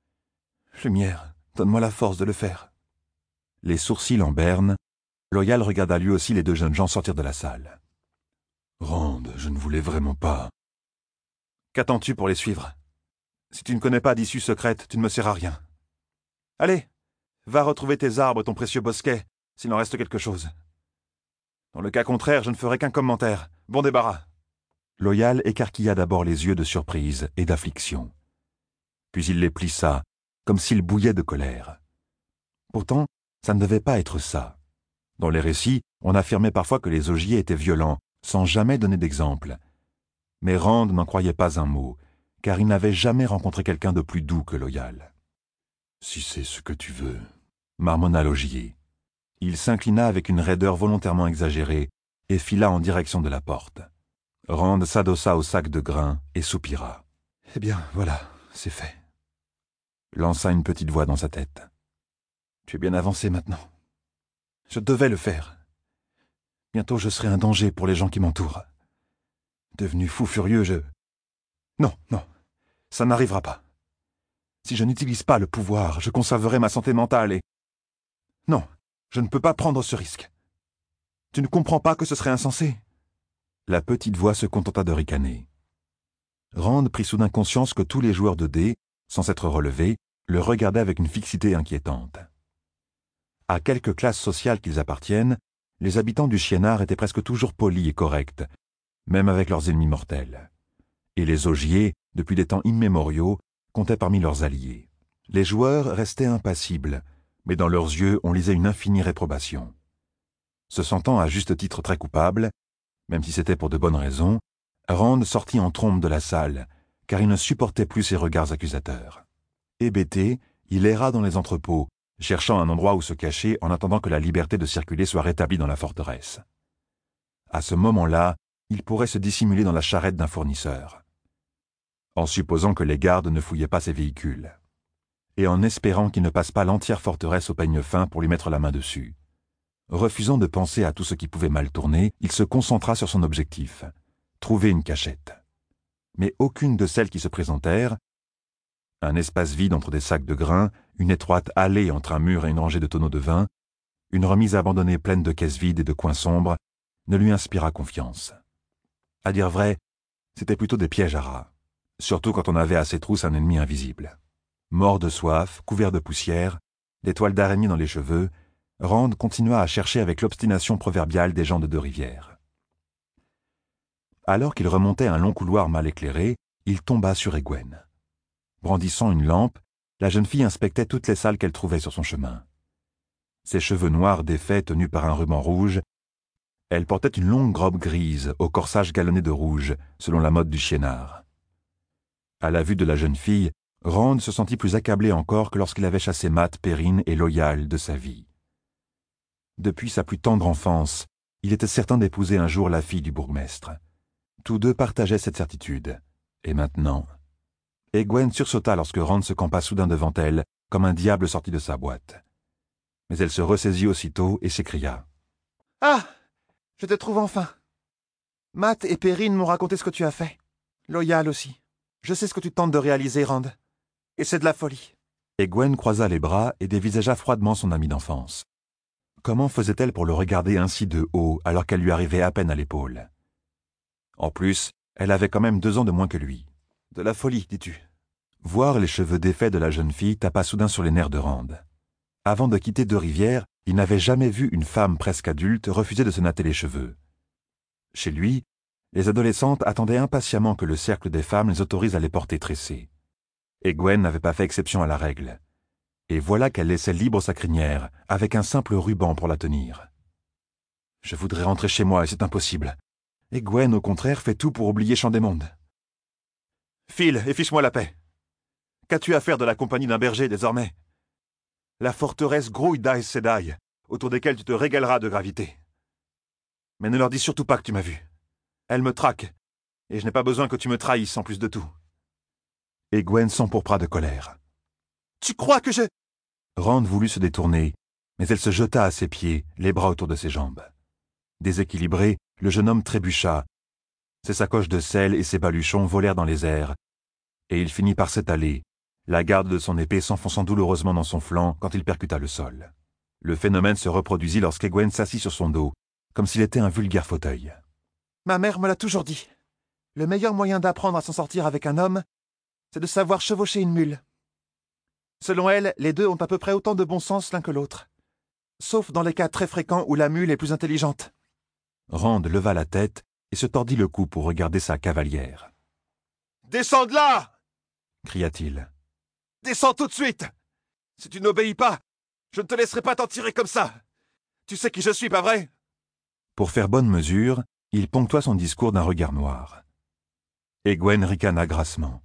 Lumière, donne-moi la force de le faire. » Les sourcils en berne, Loyal regarda lui aussi les deux jeunes gens sortir de la salle. « Rand, je ne voulais vraiment pas... »« Qu'attends-tu pour les suivre? Si tu ne connais pas d'issue secrète, tu ne me sers à rien. Allez, va retrouver tes arbres, ton précieux bosquet, s'il en reste quelque chose. Dans le cas contraire, je ne ferai qu'un commentaire. Bon débarras. » Loyal écarquilla d'abord les yeux de surprise et d'affliction. Puis il les plissa, comme s'il bouillait de colère. Pourtant, ça ne devait pas être ça. Dans les récits, on affirmait parfois que les augiers étaient violents, sans jamais donner d'exemple. Mais Rand n'en croyait pas un mot, car il n'avait jamais rencontré quelqu'un de plus doux que Loyal. « Si c'est ce que tu veux, » marmonna l'augier. Il s'inclina avec une raideur volontairement exagérée et fila en direction de la porte. Rand s'adossa au sac de grains et soupira. « Eh bien, voilà, c'est fait. » Lança une petite voix dans sa tête. « Tu es bien avancé maintenant. Je devais le faire. Bientôt je serai un danger pour les gens qui m'entourent. Devenu fou furieux, je... Non, non, ça n'arrivera pas. Si je n'utilise pas le pouvoir, je conserverai ma santé mentale et... Non, je ne peux pas prendre ce risque. Tu ne comprends pas que ce serait insensé ?» La petite voix se contenta de ricaner. Rand prit soudain conscience que tous les joueurs de dés, sans s'être relevés, le regardaient avec une fixité inquiétante. À quelque classe sociale qu'ils appartiennent, les habitants du Chienard étaient presque toujours polis et corrects, même avec leurs ennemis mortels. Et les augiers, depuis des temps immémoriaux, comptaient parmi leurs alliés. Les joueurs restaient impassibles, mais dans leurs yeux on lisait une infinie réprobation. Se sentant à juste titre très coupable, même si c'était pour de bonnes raisons, Rand sortit en trombe de la salle, car il ne supportait plus ces regards accusateurs. Hébété, il erra dans les entrepôts, cherchant un endroit où se cacher en attendant que la liberté de circuler soit rétablie dans la forteresse. À ce moment-là, il pourrait se dissimuler dans la charrette d'un fournisseur, en supposant que les gardes ne fouillaient pas ses véhicules, et en espérant qu'il ne passe pas l'entière forteresse au peigne fin pour lui mettre la main dessus. Refusant de penser à tout ce qui pouvait mal tourner, il se concentra sur son objectif, trouver une cachette. Mais aucune de celles qui se présentèrent, un espace vide entre des sacs de grains, une étroite allée entre un mur et une rangée de tonneaux de vin, une remise abandonnée pleine de caisses vides et de coins sombres, ne lui inspira confiance. À dire vrai, c'était plutôt des pièges à rats, surtout quand on avait à ses trousses un ennemi invisible. Mort de soif, couvert de poussière, des toiles d'araignée dans les cheveux, Rand continua à chercher avec l'obstination proverbiale des gens de Deux-Rivières. Alors qu'il remontait un long couloir mal éclairé, il tomba sur Egwene. Brandissant une lampe, la jeune fille inspectait toutes les salles qu'elle trouvait sur son chemin. Ses cheveux noirs défaits tenus par un ruban rouge, elle portait une longue robe grise au corsage galonné de rouge, selon la mode du Chiénard. À la vue de la jeune fille, Rand se sentit plus accablé encore que lorsqu'il avait chassé Mat, Perrine et Loial de sa vie. Depuis sa plus tendre enfance, il était certain d'épouser un jour la fille du bourgmestre. Tous deux partageaient cette certitude. Et maintenant... Egwene sursauta lorsque Rand se campa soudain devant elle, comme un diable sorti de sa boîte. Mais elle se ressaisit aussitôt et s'écria. « Ah! Je te trouve enfin. Mat et Perrine m'ont raconté ce que tu as fait. Loial aussi. Je sais ce que tu tentes de réaliser, Rand. Et c'est de la folie. » Egwene croisa les bras et dévisagea froidement son ami d'enfance. Comment faisait-elle pour le regarder ainsi de haut alors qu'elle lui arrivait à peine à l'épaule? En plus, elle avait quand même deux ans de moins que lui. De la folie, dis-tu. Voir les cheveux défaits de la jeune fille tapa soudain sur les nerfs de Rand. Avant de quitter Deux-Rivières, il n'avait jamais vu une femme presque adulte refuser de se natter les cheveux. Chez lui, les adolescentes attendaient impatiemment que le cercle des femmes les autorise à les porter tressées. Egwene n'avait pas fait exception à la règle. Et voilà qu'elle laissait libre sa crinière, avec un simple ruban pour la tenir. « Je voudrais rentrer chez moi et c'est impossible. Egwene, au contraire, fait tout pour oublier Chant-des-Mondes. »« File et fiche-moi la paix. Qu'as-tu à faire de la compagnie d'un berger désormais? La forteresse grouille d'Aes Sedai, autour desquelles tu te régaleras de gravité. Mais ne leur dis surtout pas que tu m'as vu. Elle me traque, et je n'ai pas besoin que tu me trahisses en plus de tout. » Egwene s'empourpra de colère. « Tu crois que je... » Rand voulut se détourner, mais elle se jeta à ses pieds, les bras autour de ses jambes. Déséquilibré, le jeune homme trébucha. Ses sacoches de sel et ses baluchons volèrent dans les airs, et il finit par s'étaler, la garde de son épée s'enfonçant douloureusement dans son flanc quand il percuta le sol. Le phénomène se reproduisit lorsqu'Egwene s'assit sur son dos, comme s'il était un vulgaire fauteuil. « Ma mère me l'a toujours dit. Le meilleur moyen d'apprendre à s'en sortir avec un homme, c'est de savoir chevaucher une mule. Selon elle, les deux ont à peu près autant de bon sens l'un que l'autre. Sauf dans les cas très fréquents où la mule est plus intelligente. » Rand leva la tête et se tordit le cou pour regarder sa cavalière. « Descends de là !» cria-t-il. « Descends tout de suite! Si tu n'obéis pas, je ne te laisserai pas t'en tirer comme ça. Tu sais qui je suis, pas vrai? » Pour faire bonne mesure, il ponctua son discours d'un regard noir. Egwene ricana grassement.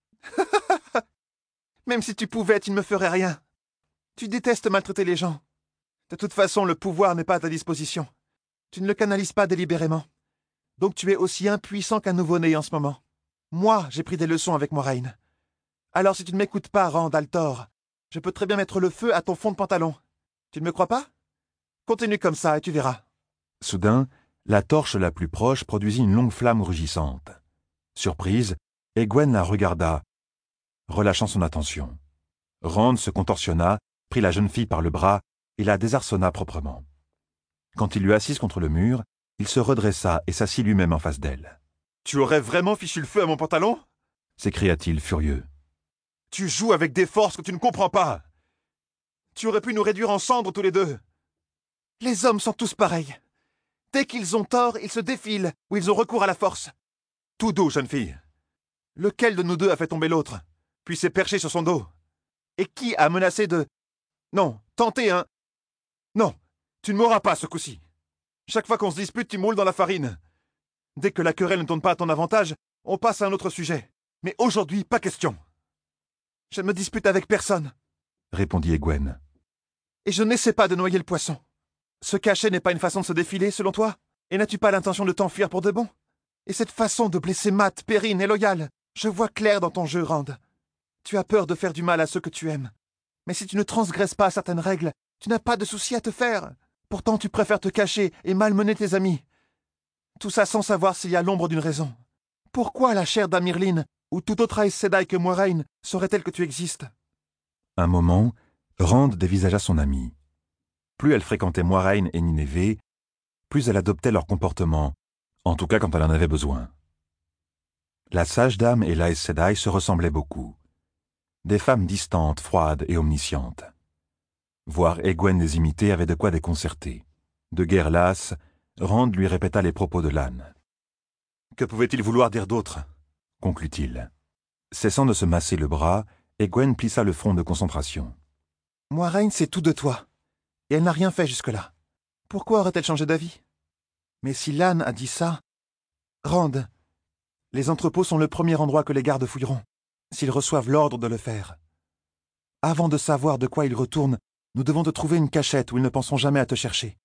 « Même si tu pouvais, tu ne me ferais rien. Tu détestes maltraiter les gens. De toute façon, le pouvoir n'est pas à ta disposition. Tu ne le canalises pas délibérément. Donc tu es aussi impuissant qu'un nouveau-né en ce moment. Moi, j'ai pris des leçons avec Moiraine. Alors si tu ne m'écoutes pas, Rand Altor, je peux très bien mettre le feu à ton fond de pantalon. Tu ne me crois pas? Continue comme ça et tu verras. » Soudain, la torche la plus proche produisit une longue flamme rugissante. Surprise, Egwene la regarda, relâchant son attention. Rand se contorsionna, prit la jeune fille par le bras et la désarçonna proprement. Quand il l'eut assise contre le mur, il se redressa et s'assit lui-même en face d'elle. « Tu aurais vraiment fichu le feu à mon pantalon ?» s'écria-t-il furieux. « Tu joues avec des forces que tu ne comprends pas. Tu aurais pu nous réduire en cendres tous les deux. Les hommes sont tous pareils. Dès qu'ils ont tort, ils se défilent ou ils ont recours à la force. Tout doux, jeune fille. Lequel de nous deux a fait tomber l'autre, puis s'est perché sur son dos? Et qui a menacé de... Non, tenter un... Non, tu ne m'auras pas ce coup-ci. Chaque fois qu'on se dispute, tu moules dans la farine. Dès que la querelle ne tourne pas à ton avantage, on passe à un autre sujet. Mais aujourd'hui, pas question. Je ne me dispute avec personne, répondit Egwene. Et je n'essaie pas de noyer le poisson. Se cacher n'est pas une façon de se défiler, selon toi? Et n'as-tu pas l'intention de t'enfuir pour de bon? Et cette façon de blesser Mat, Perrine et Loial, je vois clair dans ton jeu, Rand. Tu as peur de faire du mal à ceux que tu aimes. Mais si tu ne transgresses pas certaines règles, tu n'as pas de souci à te faire. Pourtant, tu préfères te cacher et malmener tes amis. Tout ça sans savoir s'il y a l'ombre d'une raison. Pourquoi la chair d'Amirlin ou tout autre Aes Sedai que Moiraine saurait-elle que tu existes? Un moment, Rand dévisagea son amie. Plus elle fréquentait Moiraine et Nineveh, plus elle adoptait leur comportement, en tout cas quand elle en avait besoin. La sage dame et l'Aes Sedai se ressemblaient beaucoup. Des femmes distantes, froides et omniscientes. Voir Egwene les imiter avait de quoi déconcerter. De guerre lasse, Rand lui répéta les propos de l'âne. « Que pouvait-il vouloir dire d'autre » conclut-il. Cessant de se masser le bras, Egwene plissa le front de concentration. « Moiraine sait tout de toi, et elle n'a rien fait jusque-là. Pourquoi aurait-elle changé d'avis? Mais si l'âne a dit ça... Rand, les entrepôts sont le premier endroit que les gardes fouilleront, s'ils reçoivent l'ordre de le faire. Avant de savoir de quoi ils retournent, nous devons te trouver une cachette où ils ne penseront jamais à te chercher.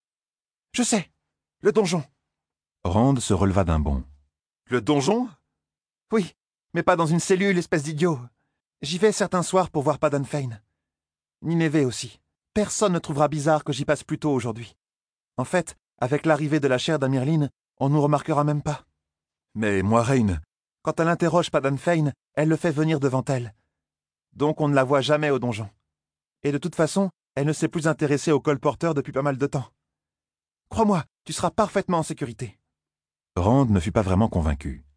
Je sais, le donjon. » Rand se releva d'un bond. « Le donjon ?»« Oui, mais pas dans une cellule, espèce d'idiot. J'y vais certains soirs pour voir Padan Fain. Nineveh aussi. Personne ne trouvera bizarre que j'y passe plus tôt aujourd'hui. En fait, avec l'arrivée de la chair d'Amirline, on ne nous remarquera même pas. Mais Moiraine, quand elle interroge Padan Fain, elle le fait venir devant elle. Donc on ne la voit jamais au donjon. Et de toute façon, elle ne s'est plus intéressée au colporteur depuis pas mal de temps. Crois-moi, tu seras parfaitement en sécurité. » Rand ne fut pas vraiment convaincu.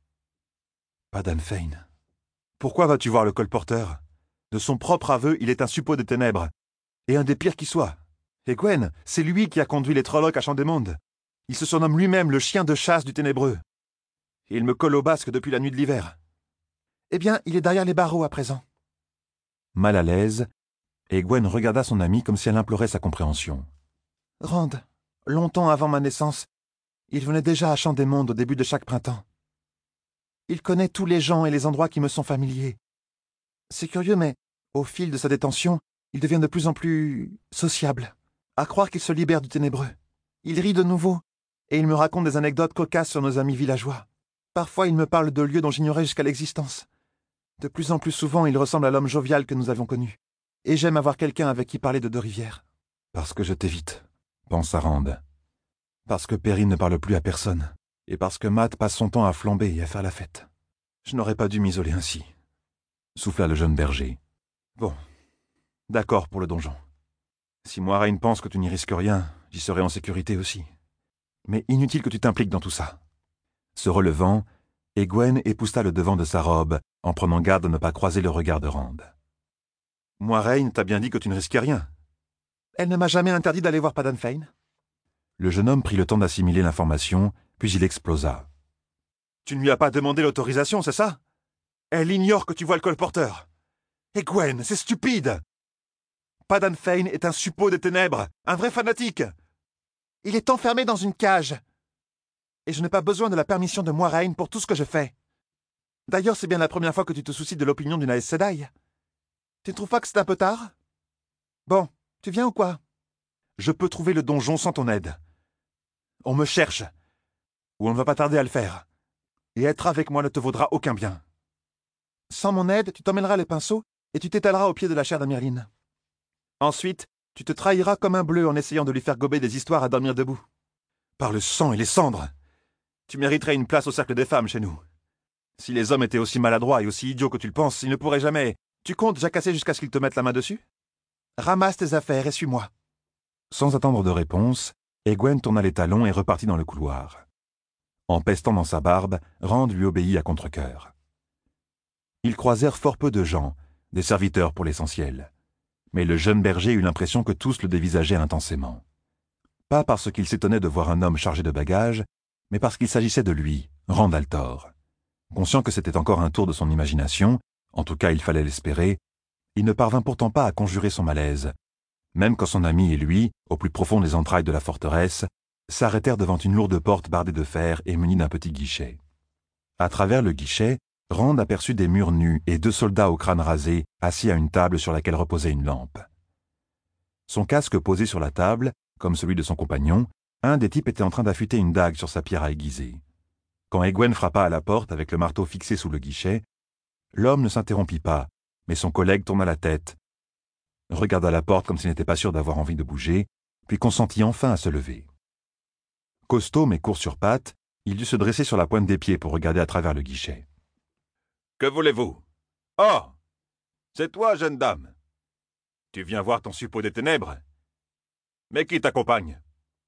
« Padan Fain. Pourquoi vas-tu voir le colporteur? De son propre aveu, il est un suppôt des ténèbres. Et un des pires qui soit. Egwene, c'est lui qui a conduit les Trollocs à Champ-des-Mondes. Il se surnomme lui-même le chien de chasse du ténébreux. Et il me colle au basque depuis la nuit de l'hiver. »« Eh bien, il est derrière les barreaux à présent. » Mal à l'aise, Egwene regarda son amie comme si elle implorait sa compréhension. « Rand, longtemps avant ma naissance, il venait déjà à Champ-des-Mondes au début de chaque printemps. Il connaît tous les gens et les endroits qui me sont familiers. C'est curieux, mais au fil de sa détention, il devient de plus en plus sociable. À croire qu'il se libère du ténébreux. Il rit de nouveau, et il me raconte des anecdotes cocasses sur nos amis villageois. Parfois, il me parle de lieux dont j'ignorais jusqu'à l'existence. De plus en plus souvent, il ressemble à l'homme jovial que nous avions connu. Et j'aime avoir quelqu'un avec qui parler de Deux-Rivières. »« Parce que je t'évite, pensa Rand. Parce que Perrine ne parle plus à personne. Et parce que Matt passe son temps à flamber et à faire la fête. Je n'aurais pas dû m'isoler ainsi, souffla le jeune berger. Bon, d'accord pour le donjon. Si Moiraine pense que tu n'y risques rien, j'y serai en sécurité aussi. Mais inutile que tu t'impliques dans tout ça. » Se relevant, Egwene époussa le devant de sa robe, en prenant garde de ne pas croiser le regard de Rand. « Moiraine t'a bien dit que tu ne risquais rien. »« Elle ne m'a jamais interdit d'aller voir Padan Fain. » Le jeune homme prit le temps d'assimiler l'information, puis il explosa. « Tu ne lui as pas demandé l'autorisation, c'est ça? Elle ignore que tu vois le colporteur. Egwene, c'est stupide. Padan Fain est un suppôt des ténèbres, un vrai fanatique. Il est enfermé dans une cage. Et je n'ai pas besoin de la permission de Moiraine pour tout ce que je fais. D'ailleurs, c'est bien la première fois que tu te soucies de l'opinion d'une Aes Sedai. Tu ne trouves pas que c'est un peu tard? Bon, tu viens ou quoi? Je peux trouver le donjon sans ton aide. On me cherche, ou on ne va pas tarder à le faire. Et être avec moi ne te vaudra aucun bien. Sans mon aide, tu t'emmêleras les pinceaux et tu t'étaleras au pied de la chair d'Amirline. Ensuite, tu te trahiras comme un bleu en essayant de lui faire gober des histoires à dormir debout. Par le sang et les cendres, tu mériterais une place au cercle des femmes chez nous. Si les hommes étaient aussi maladroits et aussi idiots que tu le penses, ils ne pourraient jamais... Tu comptes jacasser jusqu'à ce qu'ils te mettent la main dessus? Ramasse tes affaires et suis-moi. Sans attendre de réponse, Egwene tourna les talons et repartit dans le couloir. En pestant dans sa barbe, Rand lui obéit à contre-cœur. Ils croisèrent fort peu de gens, des serviteurs pour l'essentiel. Mais le jeune berger eut l'impression que tous le dévisageaient intensément. Pas parce qu'il s'étonnait de voir un homme chargé de bagages, mais parce qu'il s'agissait de lui, Rand al'Thor. Conscient que c'était encore un tour de son imagination, en tout cas il fallait l'espérer, il ne parvint pourtant pas à conjurer son malaise, même quand son ami et lui, au plus profond des entrailles de la forteresse, s'arrêtèrent devant une lourde porte bardée de fer et munie d'un petit guichet. À travers le guichet, Rand aperçut des murs nus et deux soldats au crâne rasé, assis à une table sur laquelle reposait une lampe. Son casque posé sur la table, comme celui de son compagnon, un des types était en train d'affûter une dague sur sa pierre à aiguiser. Quand Egwene frappa à la porte avec le marteau fixé sous le guichet, l'homme ne s'interrompit pas, mais son collègue tourna la tête, regarda la porte comme s'il n'était pas sûr d'avoir envie de bouger, puis consentit enfin à se lever. Costaud mais court sur pattes, il dut se dresser sur la pointe des pieds pour regarder à travers le guichet. « Que voulez-vous? Oh! C'est toi, jeune dame. Tu viens voir ton suppôt des ténèbres? Mais qui t'accompagne? »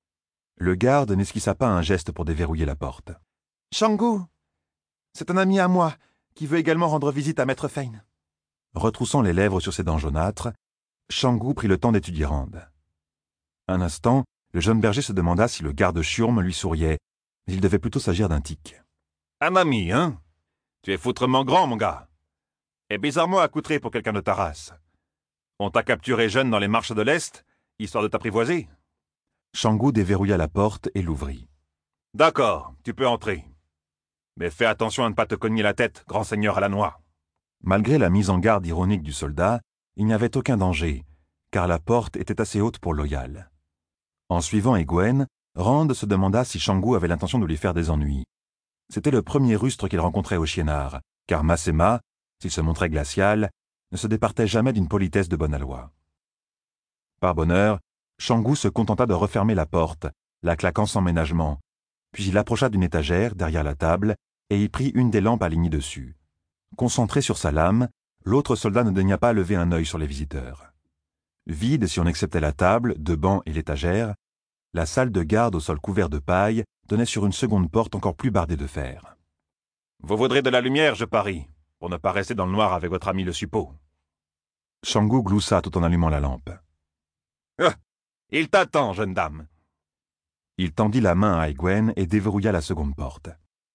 Le garde n'esquissa pas un geste pour déverrouiller la porte. « Shangu, c'est un ami à moi qui veut également rendre visite à Maître Fain. » Retroussant les lèvres sur ses dents jaunâtres, Shangu prit le temps d'étudier Rand. Un instant, le jeune berger se demanda si le garde Churme lui souriait, mais il devait plutôt s'agir d'un tic. « Un ami, hein? Tu es foutrement grand, mon gars. Et bizarrement accoutré pour quelqu'un de ta race. On t'a capturé jeune dans les marches de l'Est, histoire de t'apprivoiser. » Shangu déverrouilla la porte et l'ouvrit. « D'accord, tu peux entrer. Mais fais attention à ne pas te cogner la tête, grand seigneur à la noix. » Malgré la mise en garde ironique du soldat, il n'y avait aucun danger, car la porte était assez haute pour Loyal. En suivant Egwene, Rand se demanda si Shangu avait l'intention de lui faire des ennuis. C'était le premier rustre qu'il rencontrait au Chienard, car Masema, s'il se montrait glacial, ne se départait jamais d'une politesse de bonne aloi. Par bonheur, Shangu se contenta de refermer la porte, la claquant sans ménagement, puis il approcha d'une étagère derrière la table et y prit une des lampes alignées dessus. Concentré sur sa lame, l'autre soldat ne daigna pas lever un œil sur les visiteurs. Vide si on acceptait la table, deux bancs et l'étagère, la salle de garde au sol couvert de paille donnait sur une seconde porte encore plus bardée de fer. « Vous voudrez de la lumière, je parie, pour ne pas rester dans le noir avec votre ami le suppôt. » Shangu gloussa tout en allumant la lampe. Ah, « Il t'attend, jeune dame. » Il tendit la main à Egwene et déverrouilla la seconde porte.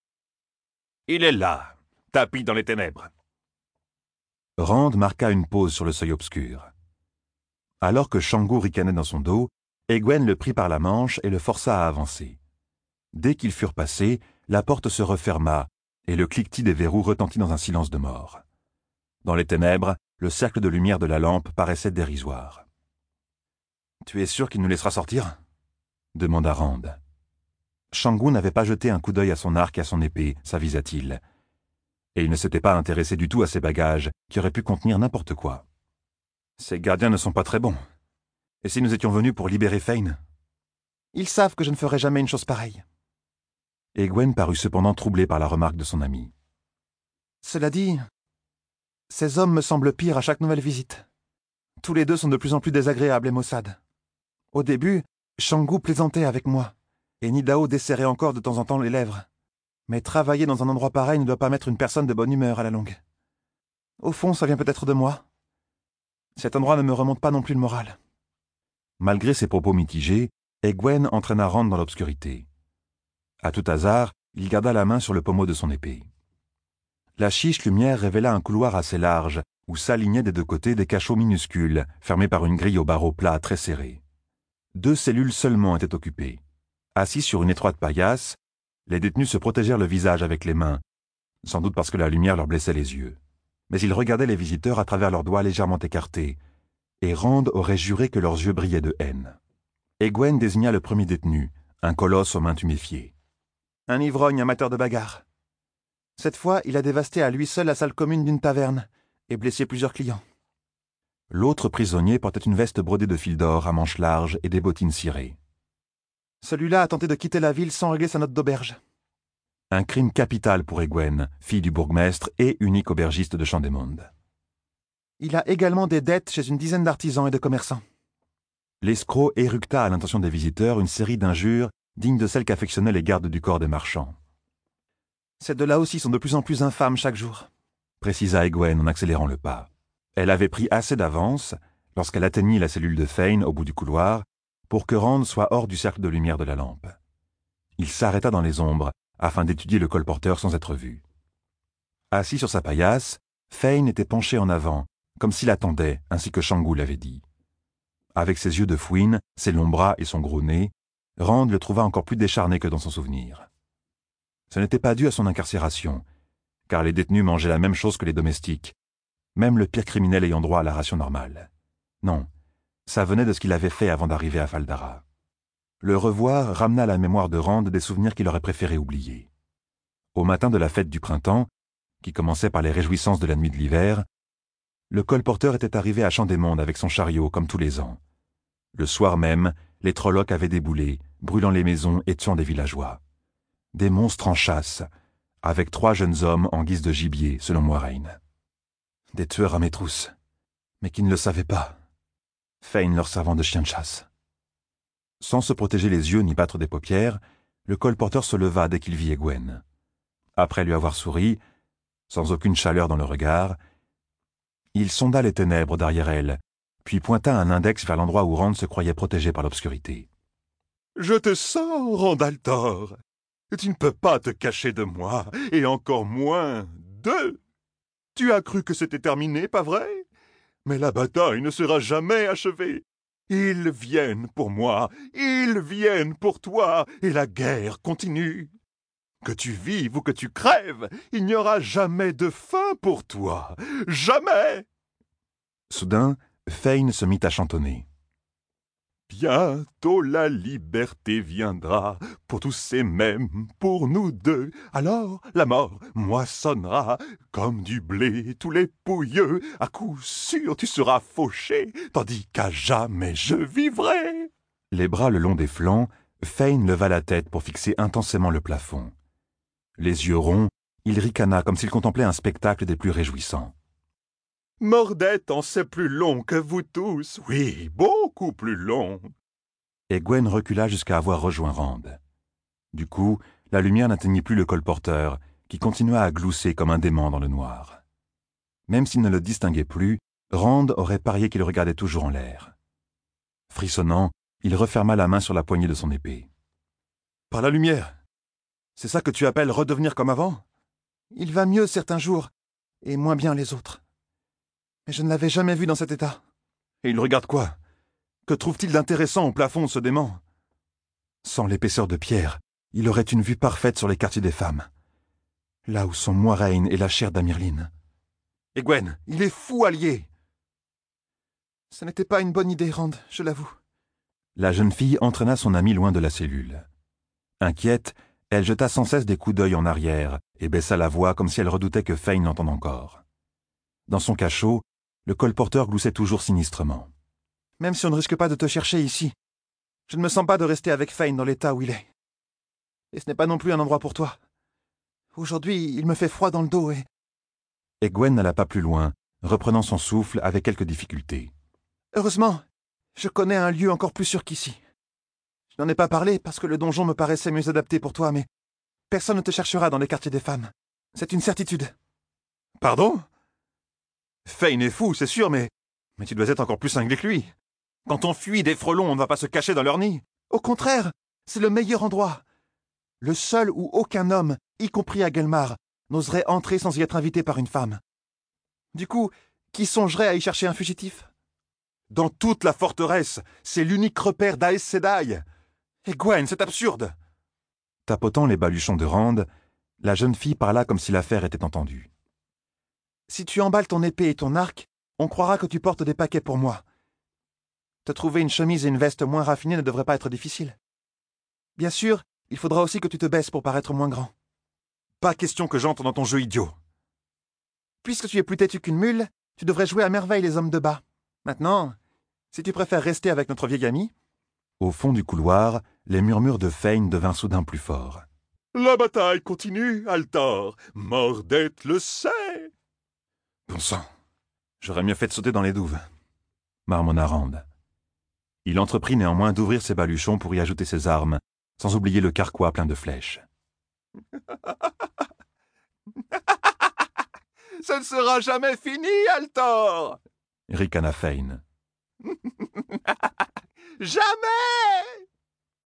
« Il est là, tapi dans les ténèbres. » Rand marqua une pause sur le seuil obscur. Alors que Shangu ricanait dans son dos, Egwene le prit par la manche et le força à avancer. Dès qu'ils furent passés, la porte se referma et le cliquetis des verrous retentit dans un silence de mort. Dans les ténèbres, le cercle de lumière de la lampe paraissait dérisoire. « Tu es sûr qu'il nous laissera sortir ?» demanda Rand. Shangu n'avait pas jeté un coup d'œil à son arc et à son épée, s'avisa-t-il. Et il ne s'était pas intéressé du tout à ses bagages, qui auraient pu contenir n'importe quoi. « Ces gardiens ne sont pas très bons. Et si nous étions venus pour libérer Fain ?»« Ils savent que je ne ferai jamais une chose pareille. » Egwene parut cependant troublée par la remarque de son ami. « Cela dit, ces hommes me semblent pires à chaque nouvelle visite. Tous les deux sont de plus en plus désagréables et maussades. Au début, Shangu plaisantait avec moi, et Nidao desserrait encore de temps en temps les lèvres. Mais travailler dans un endroit pareil ne doit pas mettre une personne de bonne humeur à la longue. Au fond, ça vient peut-être de moi. Cet endroit ne me remonte pas non plus le moral. » Malgré ses propos mitigés, Egwene entraîna Rand dans l'obscurité. À tout hasard, il garda la main sur le pommeau de son épée. La chiche lumière révéla un couloir assez large, où s'alignaient des deux côtés des cachots minuscules, fermés par une grille aux barreaux plats très serrés. Deux cellules seulement étaient occupées. Assis sur une étroite paillasse, les détenus se protégèrent le visage avec les mains, sans doute parce que la lumière leur blessait les yeux. Mais ils regardaient les visiteurs à travers leurs doigts légèrement écartés, et Rand aurait juré que leurs yeux brillaient de haine. Egwene désigna le premier détenu, un colosse aux mains tuméfiées. Un ivrogne amateur de bagarre. Cette fois, il a dévasté à lui seul la salle commune d'une taverne et blessé plusieurs clients. L'autre prisonnier portait une veste brodée de fil d'or à manches larges et des bottines cirées. Celui-là a tenté de quitter la ville sans régler sa note d'auberge. Un crime capital pour Egwene, fille du bourgmestre et unique aubergiste de Champ-des-Mondes. Il a également des dettes chez une dizaine d'artisans et de commerçants. L'escroc éructa à l'intention des visiteurs une série d'injures dignes de celles qu'affectionnaient les gardes du corps des marchands. Ces deux-là aussi sont de plus en plus infâmes chaque jour, précisa Egwene en accélérant le pas. Elle avait pris assez d'avance, lorsqu'elle atteignit la cellule de Fain au bout du couloir, pour que Rand soit hors du cercle de lumière de la lampe. Il s'arrêta dans les ombres, afin d'étudier le colporteur sans être vu. Assis sur sa paillasse, Fain était penché en avant, comme s'il attendait, ainsi que Shangu l'avait dit. Avec ses yeux de fouine, ses longs bras et son gros nez, Rand le trouva encore plus décharné que dans son souvenir. Ce n'était pas dû à son incarcération, car les détenus mangeaient la même chose que les domestiques, même le pire criminel ayant droit à la ration normale. Non, ça venait de ce qu'il avait fait avant d'arriver à Fal Dara. Le revoir ramena à la mémoire de Rand des souvenirs qu'il aurait préféré oublier. Au matin de la fête du printemps, qui commençait par les réjouissances de la nuit de l'hiver, le colporteur était arrivé à Champ-des-Mondes avec son chariot comme tous les ans. Le soir même, les Trollocs avaient déboulé, brûlant les maisons et tuant des villageois. Des monstres en chasse, avec trois jeunes hommes en guise de gibier, selon Moiraine. Des tueurs à mes trousses, mais qui ne le savaient pas. Fain leur servant de chien de chasse. Sans se protéger les yeux ni battre des paupières, le colporteur se leva dès qu'il vit Egwene. Après lui avoir souri, sans aucune chaleur dans le regard, il sonda les ténèbres derrière elle, puis pointa un index vers l'endroit où Rand se croyait protégé par l'obscurité. « Je te sens, Rand al'Thor. Tu ne peux pas te cacher de moi, et encore moins d'eux. Tu as cru que c'était terminé, pas vrai? Mais la bataille ne sera jamais achevée. Ils viennent pour moi, ils viennent pour toi, et la guerre continue. Que tu vives ou que tu crèves, il n'y aura jamais de fin pour toi. Jamais !» Soudain, Fane se mit à chantonner. Bientôt la liberté viendra, pour tous et même pour nous deux. Alors la mort moissonnera, comme du blé tous les pouilleux. À coup sûr tu seras fauché, tandis qu'à jamais je vivrai. Les bras le long des flancs, Fane leva la tête pour fixer intensément le plafond. Les yeux ronds, il ricana comme s'il contemplait un spectacle des plus réjouissants. Mordette en sait plus long que vous tous, oui, beaucoup plus long. Et Gwen recula jusqu'à avoir rejoint Rand. Du coup, la lumière n'atteignit plus le colporteur, qui continua à glousser comme un dément dans le noir. Même s'il ne le distinguait plus, Rand aurait parié qu'il regardait toujours en l'air. Frissonnant, il referma la main sur la poignée de son épée. « Par la lumière, c'est ça que tu appelles redevenir comme avant ? Il va mieux certains jours, et moins bien les autres. Mais je ne l'avais jamais vu dans cet état. Et il regarde quoi? Que trouve-t-il d'intéressant au plafond de ce dément? Sans l'épaisseur de pierre, il aurait une vue parfaite sur les quartiers des femmes. Là où sont Moiraine et la chair d'Amirline. Et Gwen, il est fou allié. Ce n'était pas une bonne idée, Rand, je l'avoue. La jeune fille entraîna son amie loin de la cellule. Inquiète, elle jeta sans cesse des coups d'œil en arrière et baissa la voix comme si elle redoutait que Fane l'entende encore. Dans son cachot, le colporteur gloussait toujours sinistrement. « Même si on ne risque pas de te chercher ici, je ne me sens pas de rester avec Fane dans l'état où il est. Et ce n'est pas non plus un endroit pour toi. Aujourd'hui, il me fait froid dans le dos et... » Et Gwen n'alla pas plus loin, reprenant son souffle avec quelques difficultés. « Heureusement, je connais un lieu encore plus sûr qu'ici. Je n'en ai pas parlé parce que le donjon me paraissait mieux adapté pour toi, mais personne ne te cherchera dans les quartiers des femmes. C'est une certitude. »« Pardon ? Fane est fou, c'est sûr, mais... Mais tu dois être encore plus cinglé que lui. Quand on fuit des frelons, on ne va pas se cacher dans leur nid. Au contraire, c'est le meilleur endroit. Le seul où aucun homme, y compris Agelmar, n'oserait entrer sans y être invité par une femme. Du coup, qui songerait à y chercher un fugitif? Dans toute la forteresse, c'est l'unique repère d'Aes Sedai. Et Gwen, c'est absurde. Tapotant les baluchons de Rand, la jeune fille parla comme si l'affaire était entendue. Si tu emballes ton épée et ton arc, on croira que tu portes des paquets pour moi. Te trouver une chemise et une veste moins raffinées ne devrait pas être difficile. Bien sûr, il faudra aussi que tu te baisses pour paraître moins grand. Pas question que j'entre dans ton jeu idiot. Puisque tu es plus têtu qu'une mule, tu devrais jouer à merveille les hommes de bas. Maintenant, si tu préfères rester avec notre vieil ami... Au fond du couloir, les murmures de Fane devinrent soudain plus forts. La bataille continue, al'Thor. Mordette le sait. Bon sang, j'aurais mieux fait de sauter dans les douves, marmonna Rand. Il entreprit néanmoins d'ouvrir ses baluchons pour y ajouter ses armes, sans oublier le carquois plein de flèches. Ça ne sera jamais fini, al'Thor, ricana Fane. Jamais!